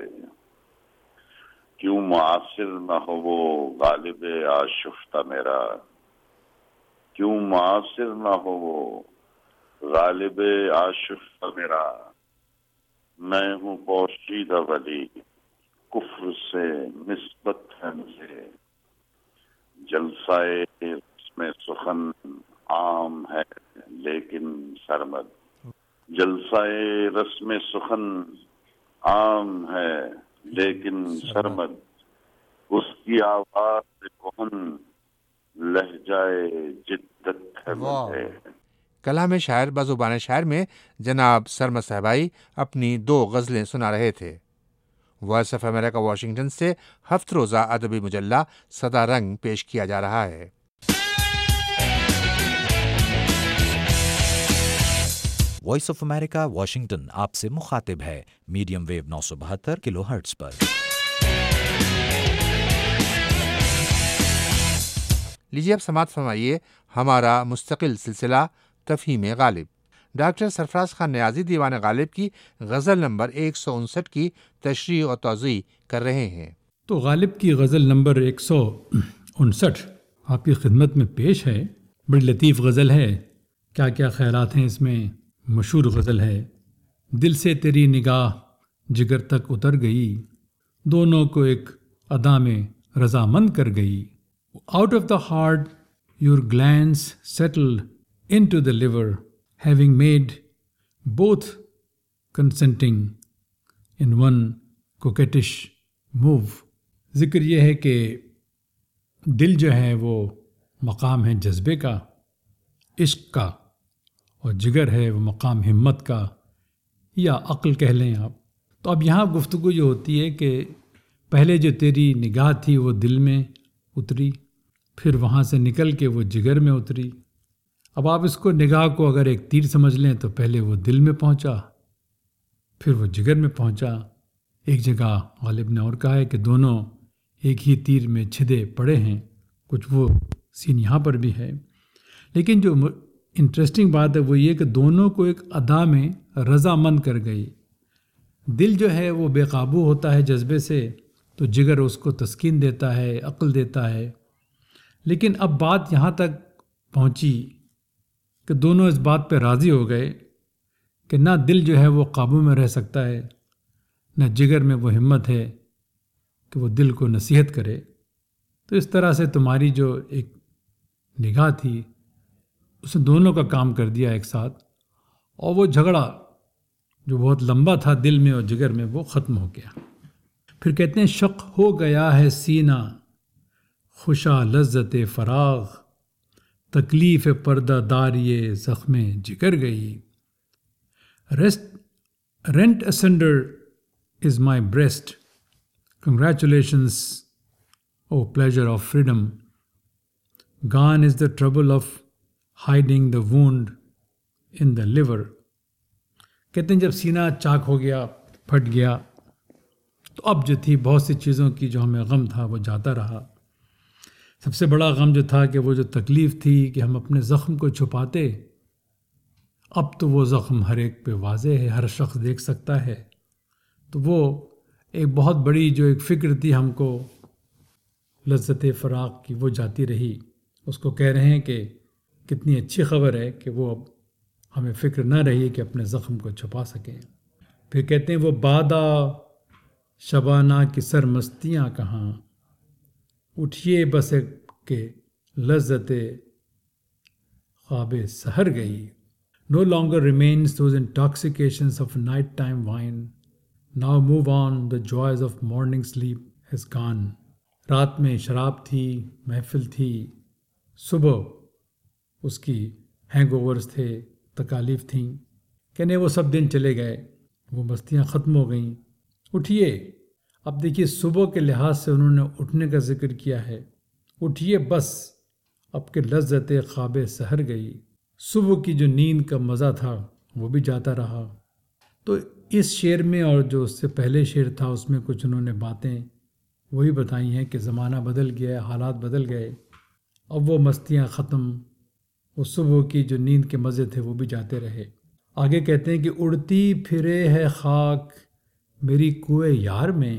کیوں معاصر نہ ہو وہ غالب آشفتہ میرا، کیوں معاصر نہ ہو وہ غالب آشفتہ میرا، میں ہوں پوشیدہ ولی کفر سے نسبت ہے مجھے، جلسائے رسم سخن عام ہے لیکن سرمد، جلسائے رسم سخن عام ہے لیکن سرمد، اس کی آواز کہن لہجائے جدت ہے مجھے۔ کلام شاعر بزبان شاعر میں جناب سرمد صاحبائی اپنی 2 غزلیں سنا رہے تھے۔ وائس آف امریکہ واشنگٹن سے ہفت روزہ ادبی مجلہ صدا رنگ پیش کیا جا رہا ہے۔ وائس آف امریکہ واشنگٹن آپ سے مخاطب ہے میڈیم ویو 972 کلو ہرٹز پر۔ لیجیے اب سماعت فرمائیے ہمارا مستقل سلسلہ تفہیم غالب۔ ڈاکٹر سرفراز خان نیازی دیوان غالب کی غزل نمبر 159 کی تشریح و توضیح کر رہے ہیں۔ تو غالب کی غزل نمبر 159 آپ کی خدمت میں پیش ہے۔ بڑی لطیف غزل ہے، کیا کیا خیالات ہیں اس میں۔ مشہور غزل ہے، دل سے تیری نگاہ جگر تک اتر گئی، دونوں کو ایک ادا میں رضامند کر گئی۔ Out of the heart your glance settled into the liver, having made both consenting in one coquettish move۔ ذکر یہ ہے کہ دل جو ہے وہ مقام ہے جذبے کا، عشق کا، اور جگر ہے وہ مقام ہمت کا یا عقل کہہ لیں آپ۔ تو اب یہاں گفتگو یہ ہوتی ہے کہ پہلے جو تیری نگاہ تھی وہ دل میں اتری، پھر وہاں سے نکل کے وہ جگر میں اتری۔ اب آپ اس کو نگاہ کو اگر ایک تیر سمجھ لیں تو پہلے وہ دل میں پہنچا، پھر وہ جگر میں پہنچا۔ ایک جگہ غالب نے اور کہا ہے کہ دونوں ایک ہی تیر میں چھدے پڑے ہیں، کچھ وہ سین یہاں پر بھی ہے۔ لیکن جو انٹرسٹنگ بات ہے وہ یہ کہ دونوں کو ایک ادا میں رضامند کر گئی۔ دل جو ہے وہ بے قابو ہوتا ہے جذبے سے، تو جگر اس کو تسکین دیتا ہے، عقل دیتا ہے۔ لیکن اب بات یہاں تک پہنچی کہ دونوں اس بات پہ راضی ہو گئے کہ نہ دل جو ہے وہ قابو میں رہ سکتا ہے، نہ جگر میں وہ ہمت ہے کہ وہ دل کو نصیحت کرے۔ تو اس طرح سے تمہاری جو ایک نگاہ تھی اس نے دونوں کا کام کر دیا ایک ساتھ، اور وہ جھگڑا جو بہت لمبا تھا دل میں اور جگر میں وہ ختم ہو گیا۔ پھر کہتے ہیں شق ہو گیا ہے سینہ خوشا لذت فراغ، تکلیف پردہ داری زخم جگر گئی، rent asunder is my breast, congratulations, oh pleasure of freedom, gone is the trouble of hiding the wound in the liver۔ کہتے ہیں جب سینہ چاک ہو گیا، پھٹ گیا، تو اب جو تھی بہت سی چیزوں کی جو ہمیں غم تھا وہ جاتا رہا۔ سب سے بڑا غم جو تھا کہ وہ جو تکلیف تھی کہ ہم اپنے زخم کو چھپاتے، اب تو وہ زخم ہر ایک پہ واضح ہے، ہر شخص دیکھ سکتا ہے۔ تو وہ ایک بہت بڑی جو ایک فکر تھی ہم کو لذت فراق کی، وہ جاتی رہی۔ اس کو کہہ رہے ہیں کہ کتنی اچھی خبر ہے کہ وہ اب ہمیں فکر نہ رہی کہ اپنے زخم کو چھپا سکیں۔ پھر کہتے ہیں وہ بادہ شبانہ کی سر مستیاں کہاں، اٹھیے بس کہ لذت خواب سحر گئی۔ No longer remains those intoxications of night-time wine. Now move on, the joys of morning sleep has gone. رات میں شراب تھی، محفل تھی، صبح اس کی ہینگ اوورز تھے، تکالیف تھیں، کہنے وہ سب دن چلے گئے، وہ مستیاں ختم ہو گئیں۔ اٹھیے، اب دیکھیے صبح کے لحاظ سے انہوں نے اٹھنے کا ذکر کیا ہے۔ اٹھیے بس اب کہ لذت خواب سحر گئی، صبح کی جو نیند کا مزہ تھا وہ بھی جاتا رہا۔ تو اس شعر میں اور جو اس سے پہلے شعر تھا اس میں کچھ انہوں نے باتیں وہی بتائی ہیں کہ زمانہ بدل گیا، حالات بدل گئے، اب وہ مستیاں ختم، وہ صبح کی جو نیند کے مزے تھے وہ بھی جاتے رہے۔ آگے کہتے ہیں کہ اڑتی پھرے ہے خاک میری کوئے یار میں،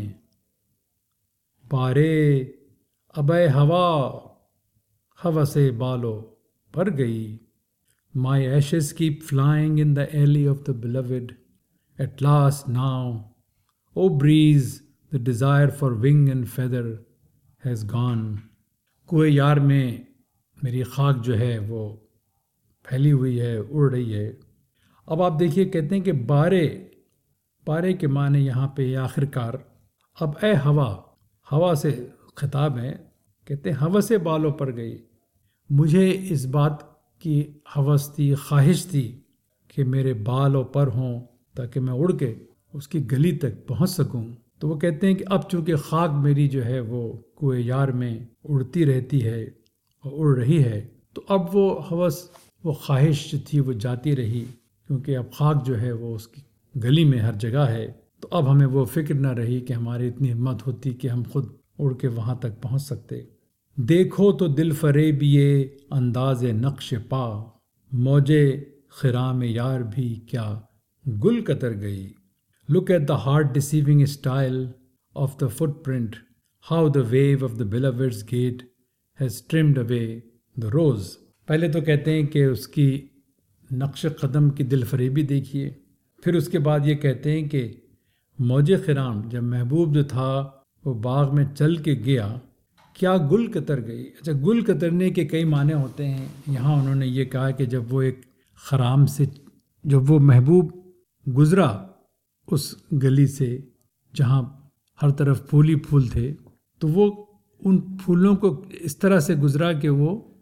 پارے ابے ہوا سے بالو پر گئی۔ My ashes keep flying in the alley of the beloved. At last now, O breeze, the desire for wing and feather has gone. کوئے یار میں میری خاک جو ہے وہ پھیلی ہوئی ہے، اڑ رہی ہے۔ اب آپ دیکھیے کہتے ہیں کہ پارے کے معنی یہاں پہ آخر کار۔ اب اے ہوا سے خطاب ہے، کہتے ہیں ہوا سے بالوں پر گئی، مجھے اس بات کی ہوس تھی، خواہش تھی کہ میرے بال و پر ہوں تاکہ میں اڑ کے اس کی گلی تک پہنچ سکوں۔ تو وہ کہتے ہیں کہ اب چونکہ خاک میری جو ہے وہ کوئے یار میں اڑتی رہتی ہے اور اڑ رہی ہے، تو اب وہ ہوس، وہ خواہش جو تھی وہ جاتی رہی، کیونکہ اب خاک جو ہے وہ اس کی گلی میں ہر جگہ ہے۔ تو اب ہمیں وہ فکر نہ رہی کہ ہماری اتنی ہمت ہوتی کہ ہم خود اڑ کے وہاں تک پہنچ سکتے۔ دیکھو تو دل فریبیے انداز نقش پا، موجے خرام یار بھی کیا گل قطر گئی۔ Look at the heart deceiving style of the footprint, how the wave of the beloved's gait has trimmed away the rose۔ پہلے تو کہتے ہیں کہ اس کی نقش قدم کی دل فریبی دیکھیے، پھر اس کے بعد یہ کہتے ہیں کہ موج خرام، جب محبوب جو تھا وہ باغ میں چل کے گیا، کیا گل قطر گئی۔ اچھا، گل قطرنے کے کئی معنی ہوتے ہیں، یہاں انہوں نے یہ کہا کہ جب وہ ایک خرام سے، جب وہ محبوب گزرا اس گلی سے جہاں ہر طرف پھول ہی پھول تھے، تو وہ ان پھولوں کو اس طرح سے گزرا کہ وہ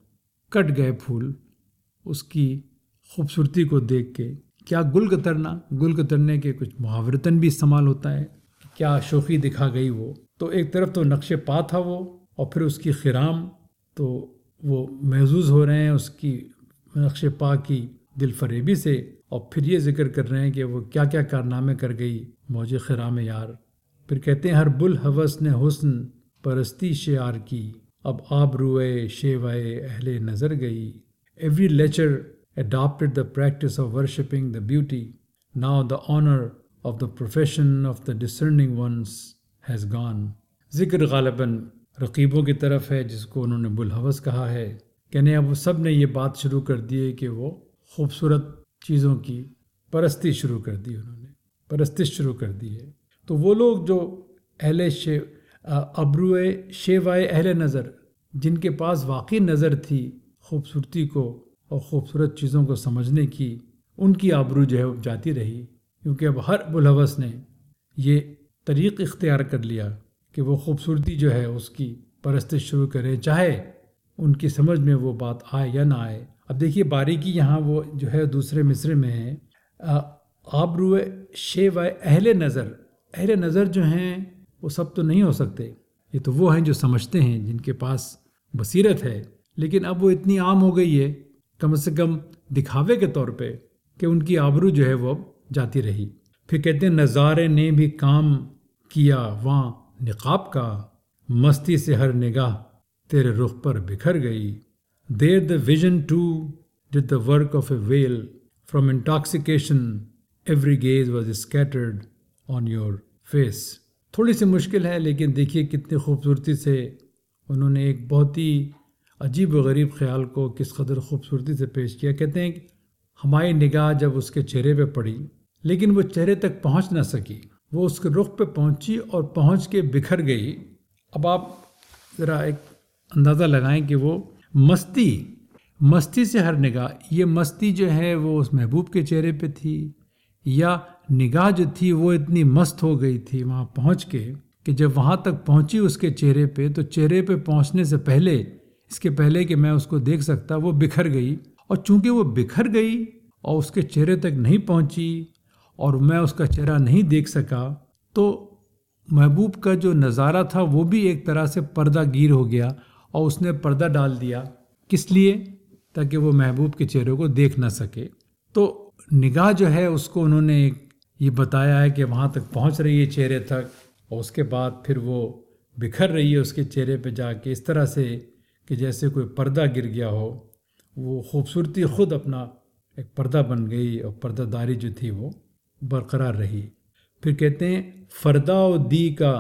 کٹ گئے پھول اس کی خوبصورتی کو دیکھ کے. کیا گل کترنا، گل کترنے کے کچھ محاورتاً بھی استعمال ہوتا ہے. کیا شوخی دکھا گئی وہ. تو ایک طرف تو نقش پا تھا وہ، اور پھر اس کی خرام، تو وہ محظوظ ہو رہے ہیں اس کی نقش پا کی دل فریبی سے، اور پھر یہ ذکر کر رہے ہیں کہ وہ کیا کیا کارنامے کر گئی موج خرام یار. پھر کہتے ہیں ہر بل ہوس نے حسن پرستی شعار کی، اب آبروئے شیوائے اہل نظر گئی. Every lecher adopted the practice of worshipping the beauty. Now the honor of the profession of the discerning ones has gone. ذکر غالباً رقیبوں کی طرف ہے جس کو انہوں نے بلحوث کہا ہے. کہنے اب سب نے یہ بات شروع کر دی ہے کہ وہ خوبصورت چیزوں کی پرستی شروع کر دی، انہوں نے پرستش شروع کر دی ہے. تو وہ لوگ جو اہل ابروئے شیوائے اہل نظر، جن کے پاس واقعی نظر تھی خوبصورتی کو اور خوبصورت چیزوں کو سمجھنے کی، ان کی آبرو جو ہے وہ جاتی رہی، کیونکہ اب ہر بلحوث نے یہ طریق اختیار کر لیا کہ وہ خوبصورتی جو ہے اس کی پرستش شروع کرے، چاہے ان کی سمجھ میں وہ بات آئے یا نہ آئے. اب دیکھیے باریکی یہاں وہ جو ہے دوسرے مصرے میں ہے، آبروئے شیوائے اہل نظر. اہل نظر جو ہیں وہ سب تو نہیں ہو سکتے، یہ تو وہ ہیں جو سمجھتے ہیں، جن کے پاس بصیرت ہے، لیکن اب وہ اتنی عام ہو گئی ہے کم سے کم دکھاوے کے طور پہ کہ ان کی آبرو جو ہے وہ اب جاتی رہی. پھر کہتے ہیں نظارے نے بھی کام کیا وہاں نقاب کا، مستی سے ہر نگاہ تیرے رخ پر بکھر گئی. There the vision too did the work of a veil from intoxication every gaze was scattered on your face. تھوڑی سی مشکل ہے لیکن دیکھیے کتنی خوبصورتی سے انہوں نے ایک بہت ہی عجیب و غریب خیال کو کس قدر خوبصورتی سے پیش کیا. کہتے ہیں کہ ہماری نگاہ جب اس کے چہرے پہ پڑی لیکن وہ چہرے تک پہنچ نہ سکی، وہ اس کے رخ پہ پہنچی اور پہنچ کے بکھر گئی. اب آپ ذرا ایک اندازہ لگائیں کہ وہ مستی سے ہر نگاہ، یہ مستی جو ہے وہ اس محبوب کے چہرے پہ تھی، یا نگاہ جو تھی وہ اتنی مست ہو گئی تھی وہاں پہنچ کے کہ جب وہاں تک پہنچی اس کے چہرے پہ تو چہرے پہ پہنچنے سے پہلے، اس کے پہلے کہ میں اس کو دیکھ سکتا، وہ بکھر گئی. اور چونکہ وہ بکھر گئی اور اس کے چہرے تک نہیں پہنچی اور میں اس کا چہرہ نہیں دیکھ سکا، تو محبوب کا جو نظارہ تھا وہ بھی ایک طرح سے پردہ گیر ہو گیا، اور اس نے پردہ ڈال دیا. کس لیے؟ تاکہ وہ محبوب کے چہرے کو دیکھ نہ سکے. تو نگاہ جو ہے اس کو انہوں نے یہ بتایا ہے کہ وہاں تک پہنچ رہی ہے چہرے تک، اور اس کے بعد پھر وہ بکھر رہی ہے اس کے چہرے پہ جا کے، اس طرح سے کہ جیسے کوئی پردہ گر گیا ہو. وہ خوبصورتی خود اپنا ایک پردہ بن گئی اور پردہ داری جو تھی وہ برقرار رہی. پھر کہتے ہیں فردا و دی کا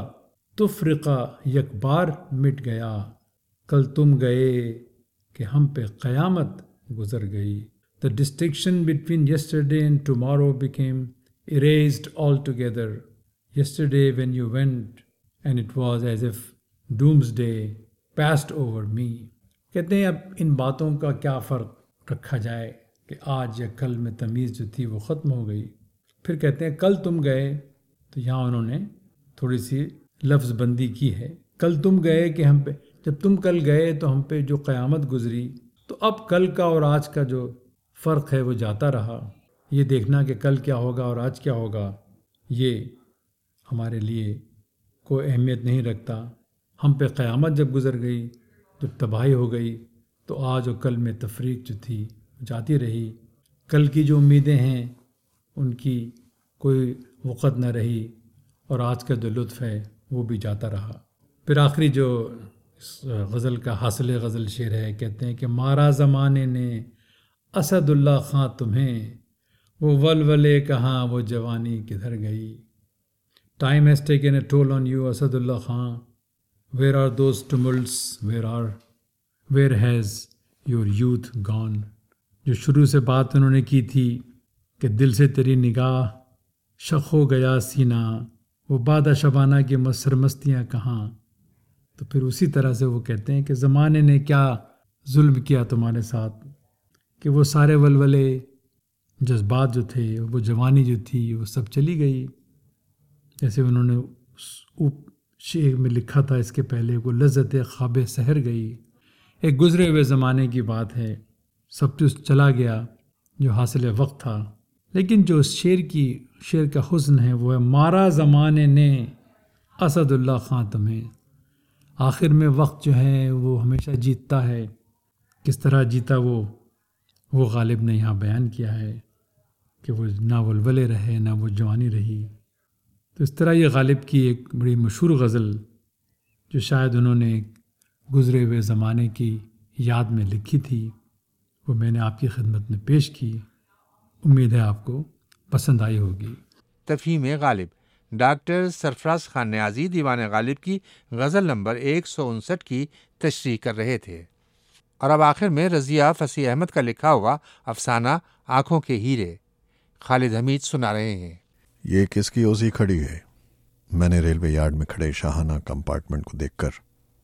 تفرقہ یک بار مٹ گیا، کل تم گئے کہ ہم پہ قیامت گزر گئی. The distinction between yesterday and tomorrow became erased altogether. Yesterday when you went and it was as if doomsday passed over me. کہتے ہیں اب ان باتوں کا کیا فرق رکھا جائے کہ آج یا کل میں تمیز جو تھی وہ ختم ہو گئی. پھر کہتے ہیں کل تم گئے، تو یہاں انہوں نے تھوڑی سی لفظ بندی کی ہے. کل تم گئے کہ ہم پہ، جب تم کل گئے تو ہم پہ جو قیامت گزری، تو اب کل کا اور آج کا جو فرق ہے وہ جاتا رہا. یہ دیکھنا کہ کل کیا ہوگا اور آج کیا ہوگا یہ ہمارے لیے کوئی اہمیت نہیں رکھتا. ہم پہ قیامت جب گزر گئی، جب تباہی ہو گئی، تو آج اور کل میں تفریق جو تھی جاتی رہی. کل کی جو امیدیں ہیں ان کی کوئی وقت نہ رہی، اور آج کا جو لطف ہے وہ بھی جاتا رہا. پھر آخری جو اس غزل کا حاصل غزل شعر ہے، کہتے ہیں کہ مارا زمانے نے اسد اللہ خاں تمہیں، وہ ولولے کہاں وہ جوانی کدھر گئی. Time has taken a toll on you Asadullah Khan, where are those tumults, where has your youth gone. جو شروع سے بات انہوں نے کی تھی کہ دل سے تیری نگاہ شق ہو گیا سینہ، وہ بادہ شبانہ کی سرمستیاں کہاں. تو پھر اسی طرح سے وہ کہتے ہیں کہ زمانے نے کیا ظلم کیا تمہارے ساتھ، کہ وہ سارے ولولے جذبات جو تھے، وہ جوانی جو تھی وہ سب چلی گئی. جیسے انہوں نے شعر میں لکھا تھا اس کے پہلے، وہ لذت خواب سحر گئی. ایک گزرے ہوئے زمانے کی بات ہے، سب کچھ چلا گیا جو حاصل وقت تھا، لیکن جو اس شعر کا حسن ہے وہ ہے مارا زمانے نے اسد اللہ خاں تمہیں۔ آخر میں وقت جو ہے وہ ہمیشہ جیتتا ہے، کس طرح جیتا وہ غالب نے یہاں بیان کیا ہے کہ وہ نہ ولولے رہے نہ وہ جوانی رہی۔ تو اس طرح یہ غالب کی ایک بڑی مشہور غزل جو شاید انہوں نے گزرے ہوئے زمانے کی یاد میں لکھی تھی، وہ میں نے آپ کی خدمت میں پیش کی۔ امید ہے آپ کو پسند آئی ہوگی۔ تفہیم غالب ڈاکٹر سرفراز خان نیازی دیوان غالب کی غزل نمبر 159 کی تشریح کر رہے تھے۔ اور اب آخر میں رضیہ فصیح احمد کا لکھا ہوا افسانہ آنکھوں کے ہیرے خالد حمید سنا رہے ہیں۔ یہ کس کی اوزی کھڑی ہے؟ میں نے ریلوے یارڈ میں کھڑے شاہانہ کمپارٹمنٹ کو دیکھ کر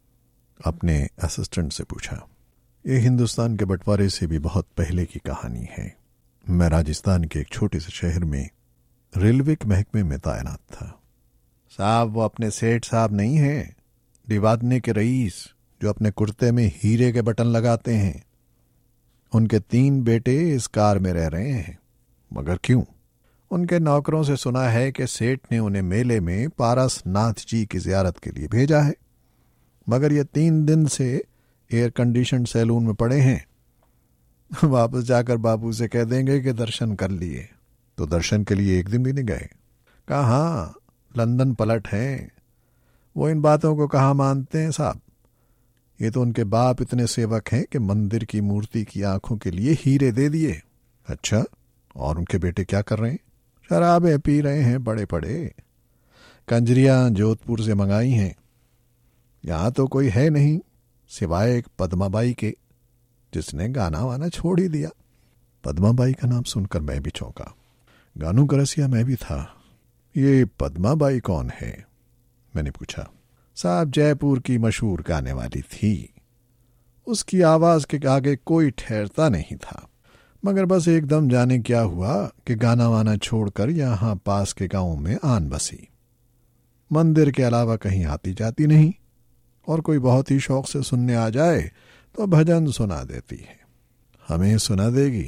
اپنے اسسٹنٹ سے پوچھا۔ یہ ہندوستان کے بٹوارے سے بھی بہت پہلے کی کہانی ہے۔ میں راجستھان کے ایک چھوٹے سے شہر میں ریلوے کے محکمے میں تعینات تھا۔ صاحب وہ اپنے سیٹھ صاحب نہیں ہیں، دیوادنے کے رئیس جو اپنے کرتے میں ہیرے کے بٹن لگاتے ہیں۔ ان کے 3 بیٹے اس کار میں رہ رہے ہیں۔ مگر کیوں؟ ان کے نوکروں سے سنا ہے کہ سیٹھ نے انہیں میلے میں پارس ناتھ جی کی زیارت کے لیے بھیجا ہے، مگر یہ 3 دن سے ایئر کنڈیشن سیلون میں پڑے ہیں۔ واپس جا کر باپو سے کہہ دیں گے کہ درشن کر لیے۔ تو درشن کے لیے ایک دن بھی نہیں گئے؟ کہاں، لندن پلٹ ہیں۔ وہ ان باتوں کو کہاں مانتے ہیں صاحب؟ یہ تو ان کے باپ اتنے سیوک ہیں کہ مندر کی مورتی کی آنکھوں کے لیے ہیرے دے دیے۔ اچھا، اور ان کے بیٹے کیا کر رہے ہیں؟ شرابیں پی رہے ہیں بڑے پڑے، کنجریاں جودھ پور سے منگائی ہیں۔ یہاں تو کوئی ہے نہیں سوائے ایک پدما بائی کے، جس نے گانا وانا چھوڑ ہی دیا۔ پدما بائی کا نام سن کر میں بھی چونکا۔ گانوں کا رسیا میں بھی تھا۔ یہ پدما بائی کون ہے؟ میں نے پوچھا۔ صاحب جے پور کی مشہور گانے والی تھی۔ اس کی آواز کے آگے کوئی ٹھہرتا نہیں تھا، مگر بس ایک دم جانے کیا ہوا کہ گانا وانا چھوڑ کر یہاں پاس کے گاؤں میں آن بسی۔ مندر کے علاوہ کہیں آتی جاتی نہیں، اور کوئی بہت ہی شوق سے سننے آ جائے تو بھجن سنا دیتی ہے۔ ہمیں سنا دے گی؟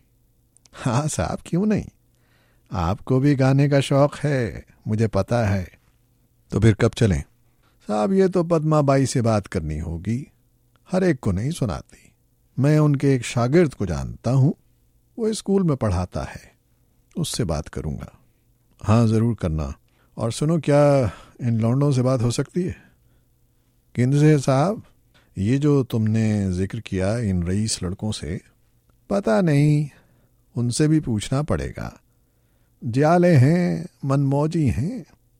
ہاں صاحب، کیوں نہیں، آپ کو بھی گانے کا شوق ہے، مجھے پتا ہے۔ تو پھر کب چلیں؟ صاحب یہ تو پدما بائی سے بات کرنی ہوگی، ہر ایک کو نہیں سناتی۔ میں ان کے ایک شاگرد کو جانتا ہوں، وہ اسکول میں پڑھاتا ہے، اس سے بات کروں گا۔ ہاں ضرور کرنا۔ اور سنو، کیا ان لونڈوں سے بات ہو سکتی ہے؟ کن سے صاحب؟ یہ جو تم نے ذکر کیا ان رئیس لڑکوں سے، پتہ نہیں، ان سے بھی پوچھنا پڑے گا۔ جیالے ہیں، من موجی ہیں،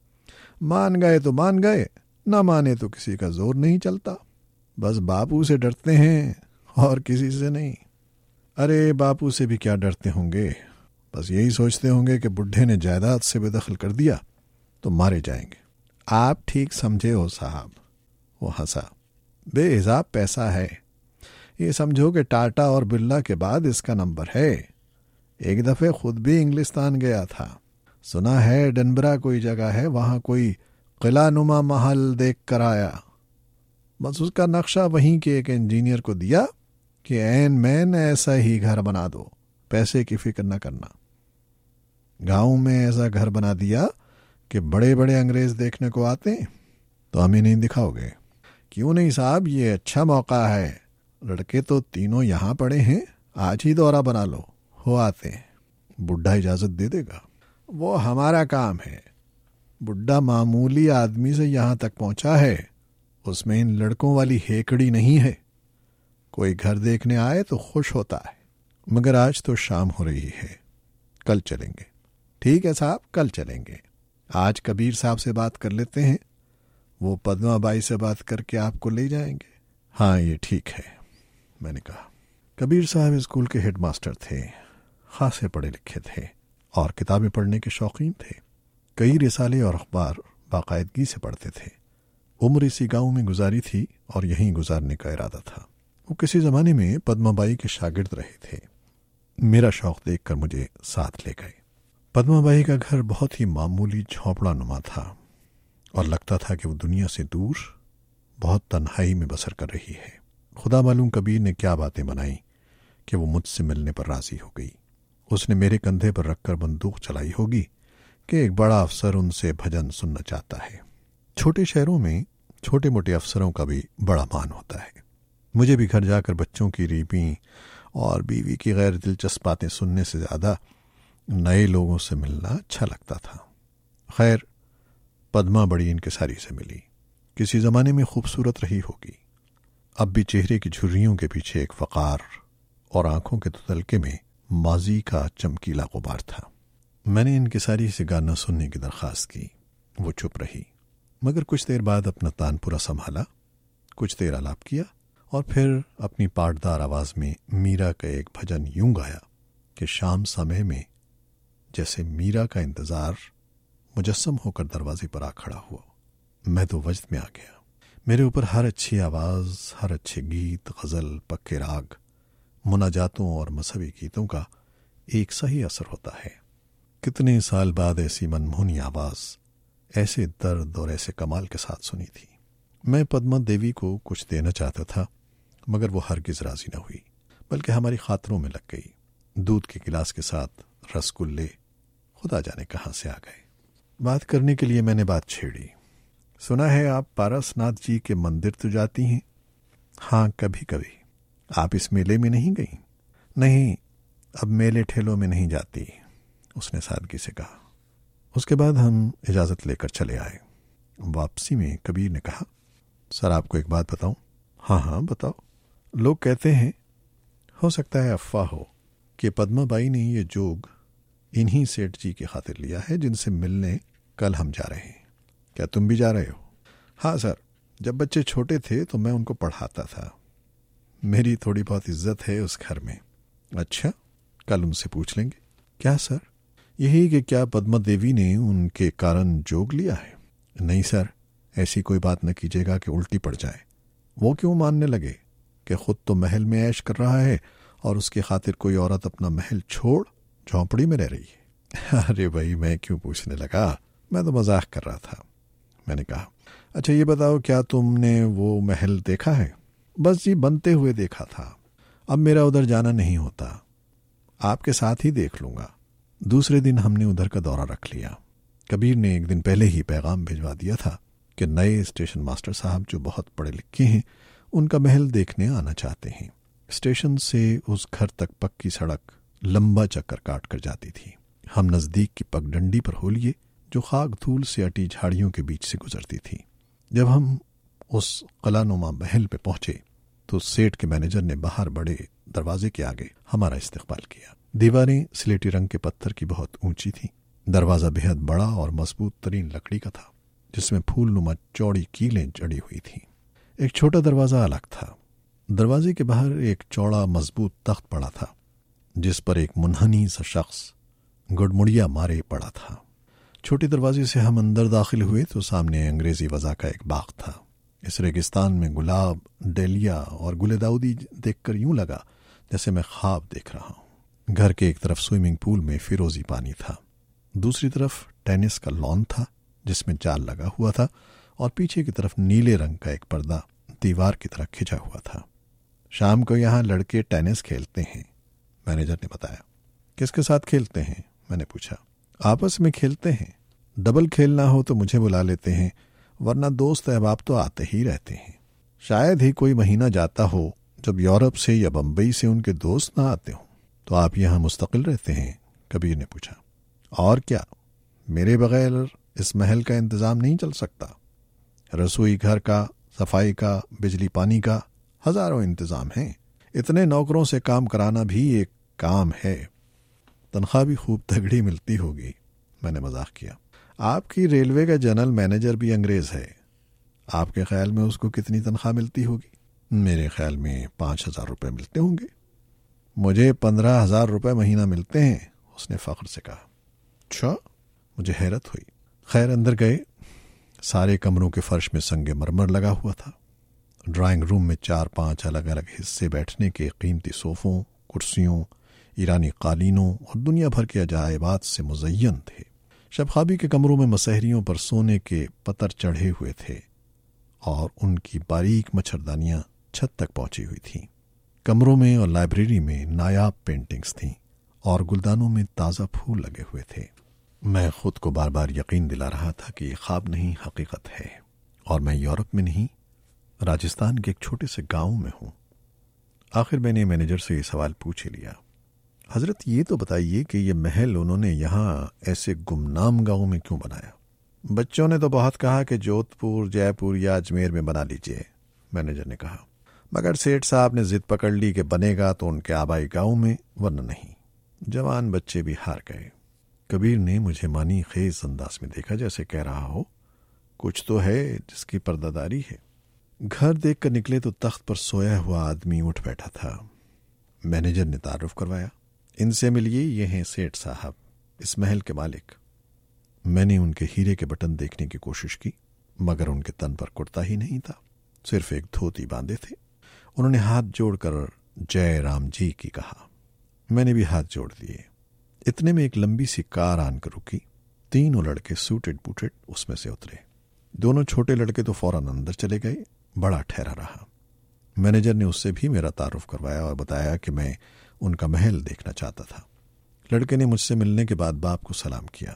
مان گئے تو مان گئے، نہ مانے تو کسی کا زور نہیں چلتا۔ بس باپو سے ڈرتے ہیں اور کسی سے نہیں۔ ارے باپو سے بھی کیا ڈرتے ہوں گے، بس یہی سوچتے ہوں گے کہ بڈھے نے جائیداد سے بے دخل کر دیا تو مارے جائیں گے۔ آپ ٹھیک سمجھے ہو صاحب۔ وہ ہنسا۔ بے حساب پیسہ ہے، یہ سمجھو کہ ٹاٹا اور برلا کے بعد اس کا نمبر ہے۔ ایک دفعہ خود بھی انگلستان گیا تھا، سنا ہے ڈنبرا کوئی جگہ ہے، وہاں کوئی قلعہ نما محل دیکھ کر آیا۔ بس اس کا نقشہ وہیں کے ایک انجینئر کو دیا کہ عین مین ایسا ہی گھر بنا دو، پیسے کی فکر نہ کرنا۔ گاؤں میں ایسا گھر بنا دیا کہ بڑے بڑے انگریز دیکھنے کو آتے ہیں۔ تو ہمیں نہیں دکھاؤ گے؟ کیوں نہیں صاحب، یہ اچھا موقع ہے، لڑکے تو تینوں یہاں پڑے ہیں، آج ہی دورہ بنا لو، ہو آتے ہیں۔ بڈھا اجازت دے دے گا؟ وہ ہمارا کام ہے، بڈھا معمولی آدمی سے یہاں تک پہنچا ہے، اس میں ان لڑکوں والی ہیکڑی نہیں ہے۔ کوئی گھر دیکھنے آئے تو خوش ہوتا ہے۔ مگر آج تو شام ہو رہی ہے، کل چلیں گے۔ ٹھیک ہے صاحب، کل چلیں گے۔ آج کبیر صاحب سے بات کر لیتے ہیں، وہ پدما بائی سے بات کر کے آپ کو لے جائیں گے۔ ہاں یہ ٹھیک ہے، میں نے کہا۔ کبیر صاحب اسکول کے ہیڈ ماسٹر تھے، خاصے پڑھے لکھے تھے اور کتابیں پڑھنے کے شوقین تھے۔ کئی رسالے اور اخبار باقاعدگی سے پڑھتے تھے۔ عمر اسی گاؤں میں گزاری تھی اور یہیں گزارنے کا ارادہ تھا۔ وہ کسی زمانے میں پدما بائی کے شاگرد رہے تھے۔ میرا شوق دیکھ کر مجھے ساتھ لے گئے۔ پدما بائی کا گھر بہت ہی معمولی جھونپڑا نما تھا اور لگتا تھا کہ وہ دنیا سے دور بہت تنہائی میں بسر کر رہی ہے۔ خدا معلوم کبیر نے کیا باتیں بنائیں کہ وہ مجھ سے ملنے پر راضی ہو گئی۔ اس نے میرے کندھے پر رکھ کر بندوق چلائی ہوگی کہ ایک بڑا افسر ان سے بھجن سننا چاہتا ہے۔ چھوٹے شہروں میں چھوٹے موٹے افسروں کا بھی بڑا مان ہوتا ہے۔ مجھے بھی گھر جا کر بچوں کی ریپیں اور بیوی کی غیر دلچسپ باتیں سننے سے زیادہ نئے لوگوں سے ملنا اچھا لگتا تھا۔ خیر، پدما بڑی انکساری سے ملی۔ کسی زمانے میں خوبصورت رہی ہوگی، اب بھی چہرے کی جھریوں کے پیچھے ایک وقار اور آنکھوں کے تلکے میں ماضی کا چمکیلا غبار تھا۔ میں نے انکساری سے گانا سننے کی درخواست کی، وہ چپ رہی، مگر کچھ دیر بعد اپنا تان پورا سنبھالا، کچھ دیر آلاپ کیا اور پھر اپنی پاٹدار آواز میں میرا کا ایک بھجن یوں گایا کہ شام سمے میں جیسے میرا کا انتظار مجسم ہو کر دروازے پر آ کھڑا ہوا۔ میں تو وجد میں آ گیا۔ میرے اوپر ہر اچھی آواز، ہر اچھے گیت، غزل، پکے راگ، مناجاتوں اور مذہبی گیتوں کا ایک صحیح اثر ہوتا ہے۔ کتنے سال بعد ایسی منموہنی آواز ایسے درد اور ایسے کمال کے ساتھ سنی تھی۔ میں پدما دیوی کو کچھ دینا چاہتا تھا، مگر وہ ہرگز راضی نہ ہوئی، بلکہ ہماری خاطروں میں لگ گئی۔ دودھ کے گلاس کے ساتھ رسگلے خدا جانے کہاں سے آ گئے۔ بات کرنے کے لیے میں نے بات چھیڑی۔ سنا ہے آپ پارس ناتھ جی کے مندر تو جاتی ہیں؟ ہاں، کبھی کبھی۔ آپ اس میلے میں نہیں گئیں؟ نہیں، اب میلے ٹھیلوں میں نہیں جاتی، اس نے سادگی سے کہا۔ اس کے بعد ہم اجازت لے کر چلے آئے۔ واپسی میں کبیر نے کہا، سر آپ کو ایک بات بتاؤں؟ ہاں ہاں بتاؤ۔ لوگ کہتے ہیں، ہو سکتا ہے افواہ ہو، کہ پدما بائی نے یہ جوگ انہی سیٹھ جی کی خاطر لیا ہے جن سے ملنے کل ہم جا رہے ہیں۔ کیا تم بھی جا رہے ہو؟ ہاں سر، جب بچے چھوٹے تھے تو میں ان کو پڑھاتا تھا، میری تھوڑی بہت عزت ہے اس گھر میں۔ اچھا، کل ان سے پوچھ لیں گے۔ کیا سر؟ یہی کہ کیا پدما دیوی نے ان کے کارن جوگ لیا ہے؟ نہیں سر، ایسی کوئی بات نہ کیجیے گا کہ الٹی پڑ جائے۔ وہ کیوں ماننے لگے کہ خود تو محل میں عیش کر رہا ہے اور اس کی خاطر کوئی عورت اپنا محل چھوڑ جھونپڑی میں رہ رہی ہے؟ ارے بھائی، میں کیوں پوچھنے لگا، میں تو مذاق کر رہا تھا۔ میں نے کہا، اچھا یہ بتاؤ، کیا تم نے وہ محل دیکھا ہے؟ بس جی، بنتے ہوئے دیکھا تھا، اب میرا ادھر جانا نہیں ہوتا، آپ کے ساتھ ہی دیکھ لوں گا۔ دوسرے دن ہم نے ادھر کا دورہ رکھ لیا۔ کبیر نے ایک دن پہلے ہی پیغام بھجوا دیا تھا کہ نئے اسٹیشن ماسٹر صاحب جو بہت پڑھے لکھے ہیں ان کا محل دیکھنے آنا چاہتے ہیں۔ اسٹیشن سے اس گھر تک پکی سڑک لمبا چکر کاٹ کر جاتی تھی۔ ہم نزدیک کی پگ ڈنڈی پر ہو لیے جو خاک دھول سے اٹی جھاڑیوں کے بیچ سے گزرتی تھی۔ جب ہم اس قلعہ نما محل پہ پہنچے تو سیٹ کے مینیجر نے باہر بڑے دروازے کے آگے ہمارا استقبال کیا۔ دیواریں سلیٹی رنگ کے پتھر کی بہت اونچی تھیں۔ دروازہ بہت بڑا اور مضبوط ترین لکڑی کا تھا جس میں پھول نما چوڑی کیلیں جڑی ہوئی تھیں۔ ایک چھوٹا دروازہ الگ تھا۔ دروازے کے باہر ایک چوڑا مضبوط تخت پڑا تھا جس پر ایک منحنی سا شخص گڑمڑیا مارے پڑا تھا۔ چھوٹے دروازے سے ہم اندر داخل ہوئے تو سامنے انگریزی وضع کا ایک باغ تھا۔ اس ریگستان میں گلاب، ڈیلیا اور گل داؤدی دیکھ کر یوں لگا جیسے میں خواب دیکھ رہا ہوں۔ گھر کے ایک طرف سوئمنگ پول میں فیروزی پانی تھا، دوسری طرف ٹینس کا لان تھا جس میں جال لگا ہوا تھا اور پیچھے کی طرف نیلے رنگ کا ایک پردہ دیوار کی طرح کھچا ہوا تھا۔ شام کو یہاں لڑکے ٹینس کھیلتے ہیں، مینیجر نے بتایا۔ کس کے ساتھ کھیلتے ہیں؟ میں نے پوچھا۔ آپس میں کھیلتے ہیں، ڈبل کھیلنا ہو تو مجھے بلا لیتے ہیں، ورنہ دوست احباب تو آتے ہی رہتے ہیں۔ شاید ہی کوئی مہینہ جاتا ہو جب یورپ سے یا بمبئی سے ان کے دوست نہ آتے ہوں۔ تو آپ یہاں مستقل رہتے ہیں؟ کبیر نے پوچھا۔ اور کیا، میرے بغیر اس محل کا انتظام نہیں چل سکتا۔ رسوئی گھر کا، صفائی کا، بجلی پانی کا، ہزاروں انتظام ہیں۔ اتنے نوکروں سے کام کرانا بھی ایک کام ہے۔ تنخواہ بھی خوب تگڑی ملتی ہوگی، میں نے مذاق کیا۔ آپ کی ریلوے کا جنرل مینیجر بھی انگریز ہے، آپ کے خیال میں اس کو کتنی تنخواہ ملتی ہوگی؟ میرے خیال میں 5,000 روپے ملتے ہوں گے۔ مجھے 15,000 روپے مہینہ ملتے ہیں، اس نے فخر سے کہا۔ اچھا، مجھے حیرت ہوئی۔ خیر اندر گئے۔ سارے کمروں کے فرش میں سنگ مرمر لگا ہوا تھا۔ ڈرائنگ روم میں 4-5 الگ الگ حصے بیٹھنے کے قیمتی صوفوں، کرسیوں، ایرانی قالینوں اور دنیا بھر کے عجائبات سے مزین تھے۔ شب خوابی کے کمروں میں مسحریوں پر سونے کے پتر چڑھے ہوئے تھے اور ان کی باریک مچھردانیاں छत तक पहुंची हुई थीं। कमरों में और लाइब्रेरी में नायाब पेंटिंग्स थीं और गुलदानों में ताज़ा फूल लगे हुए थे। मैं खुद को बार बार यकीन दिला रहा था कि ये ख्वाब नहीं, हकीकत है, और मैं यूरोप में नहीं, राजस्थान के एक छोटे से गांव में हूं। आखिर मैंने मैनेजर से ये सवाल पूछ ही लिया, हजरत ये तो बताइए कि ये महल उन्होंने यहाँ ऐसे गुमनाम गांव में क्यों बनाया? बच्चों ने तो बहुत कहा कि जोधपुर, जयपुर या अजमेर में बना लीजिए, मैनेजर ने कहा, मगर सेठ साहब ने जिद पकड़ ली कि बनेगा तो उनके आबाई गांव में, वरना नहीं। जवान बच्चे भी हार गए। कबीर ने मुझे मानी खेज अंदाज में देखा, जैसे कह रहा हो कुछ तो है जिसकी पर्दादारी है। घर देख कर निकले तो तख्त पर सोया हुआ आदमी उठ बैठा था। मैनेजर ने तारुफ करवाया, इनसे मिलिए, ये हैं सेठ साहब, इस महल के मालिक। मैंने उनके हीरे के बटन देखने की कोशिश की, मगर उनके तन पर कुर्ता ही नहीं था, सिर्फ एक धोती बांधे थे। उन्होंने हाथ जोड़कर जय राम जी की कहा। मैंने भी हाथ जोड़ दिए। इतने में एक लंबी सी कार आनकर रुकी। तीनों लड़के सूटेड बूटेड उसमें से उतरे। दोनों छोटे लड़के तो फौरन अंदर चले गए। बड़ा ठहरा रहा। मैनेजर ने उससे भी मेरा तारुफ करवाया और बताया कि मैं उनका महल देखना चाहता था। लड़के ने मुझसे मिलने के बाद बाप को सलाम किया।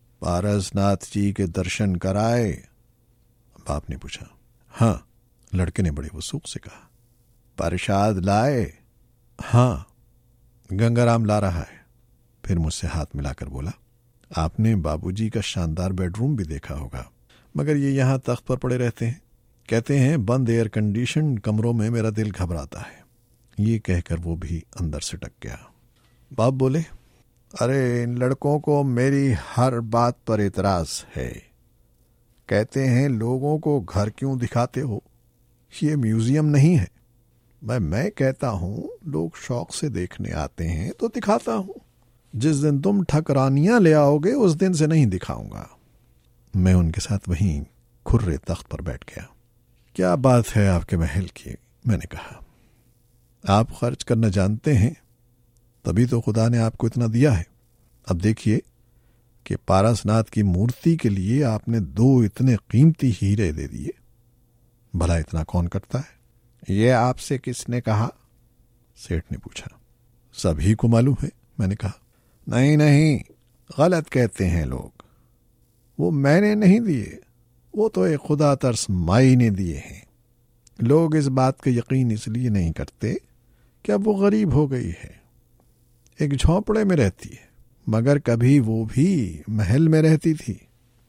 पारसनाथ जी के दर्शन कराए? बाप ने पूछा। हाँ, लड़के ने बड़े वसूख से कहा। प्रसाद लाए? हाँ, गंगाराम ला रहा है। फिर मुझसे हाथ मिलाकर बोला, आपने बाबूजी का शानदार बेडरूम भी देखा होगा, मगर ये यहाँ तख्त पर पड़े रहते हैं। कहते हैं बंद एयर कंडीशन कमरों में मेरा दिल घबराता है। ये कहकर वो भी अंदर से टक गया। बाप बोले, अरे इन लड़कों को मेरी हर बात पर एतराज है। कहते हैं लोगों को घर क्यों दिखाते हो, ये म्यूजियम नहीं है। मैं कहता हूँ लोग शौक से देखने आते हैं तो दिखाता हूँ। जिस दिन तुम ठकरानियां ले आओगे उस दिन से नहीं दिखाऊंगा। मैं उनके साथ वहीं खुर्रे तख्त पर बैठ गया। क्या बात है आपके महल की, मैंने कहा। आप खर्च करना जानते हैं, तभी तो खुदा ने आपको इतना दिया है। अब देखिए कि पारसनाथ की मूर्ति के लिए आपने 2 इतने कीमती हीरे दे दिए। भला इतना कौन करता है? ये आपसे किसने कहा? सेठ ने पूछा। सभी को मालूम है, मैंने कहा। नहीं, गलत कहते हैं लोग। वो मैंने नहीं दिए, वो तो एक खुदा तरस माई ने दिए हैं। लोग इस बात का यकीन इसलिए नहीं करते कि अब वो गरीब हो गई है, एक झोंपड़े में रहती है, मगर कभी वो भी महल में रहती थी।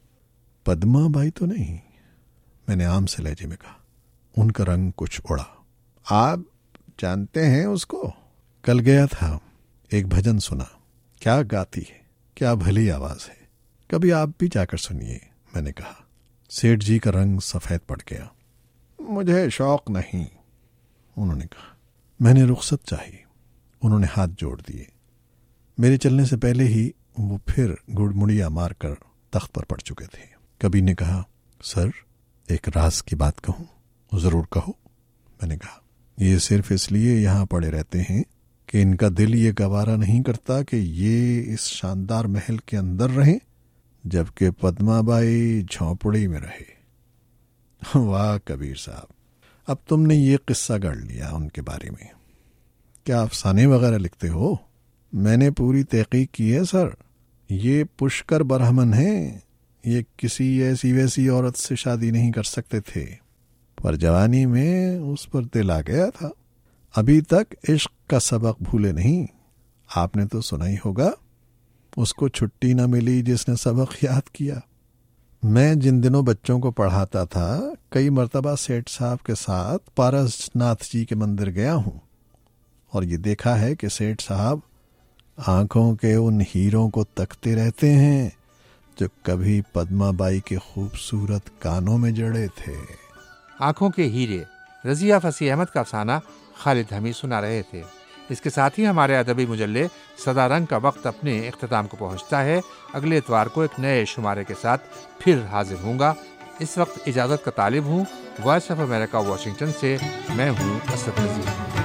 पद्मा बाई तो नहीं, मैंने आम से लहजे में कहा। उनका रंग कुछ उड़ा। आप जानते हैं उसको? कल गया था, एक भजन सुना। क्या गाती है, क्या भली आवाज है। कभी आप भी जाकर सुनिए, मैंने कहा। सेठ जी का रंग सफेद पड़ गया। मुझे शौक नहीं, उन्होंने कहा। मैंने रुखसत चाही। उन्होंने हाथ जोड़ दिए। मेरे चलने से पहले ही वो फिर गुड़मुड़िया मारकर तख्त पर पड़ चुके थे। कबीर ने कहा, सर एक राज की बात कहूं? जरूर कहो, मैंने कहा। ये सिर्फ इसलिए यहाँ पड़े रहते हैं कि इनका दिल ये गवारा नहीं करता कि ये इस शानदार महल के अंदर रहें, जबकि पद्माबाई झोंपड़ी में रहे। वाह कबीर साहब, अब तुमने ये किस्सा गढ़ लिया उनके बारे में। क्या अफसाने वगैरह लिखते हो? मैंने पूरी तहकीक की है सर। ये पुष्कर ब्राह्मण हैं, ये किसी ऐसी वैसी औरत से शादी नहीं कर सकते थे, पर जवानी में उस पर दिल आ गया था। अभी तक इश्क का सबक भूले नहीं। आपने तो सुना ही होगा, उसको छुट्टी न मिली जिसने सबक याद किया। मैं जिन दिनों बच्चों को पढ़ाता था, कई मर्तबा सेठ साहब के साथ पारसनाथ जी के मंदिर गया हूँ और ये देखा है कि सेठ साहब आंखों के उन हीरों को तकते रहते हैं जो कभी पद्माबाई के खूबसूरत कानों में जड़े थे। आंखों के हीरे, रजिया फसीह अहमद का अफसाना खालिद हमीद सुना रहे थे। इसके साथ ही हमारे अदबी मुजल्ले सदा रंग का वक्त अपने इख्तिताम को पहुंचता है। अगले इतवार को एक नए शुमारे के साथ फिर हाजिर होऊंगा। इस वक्त इजाज़त का तालिब हूँ। वॉइस ऑफ अमेरिका वाशिंगटन से मैं हूँ असद नज़ीर।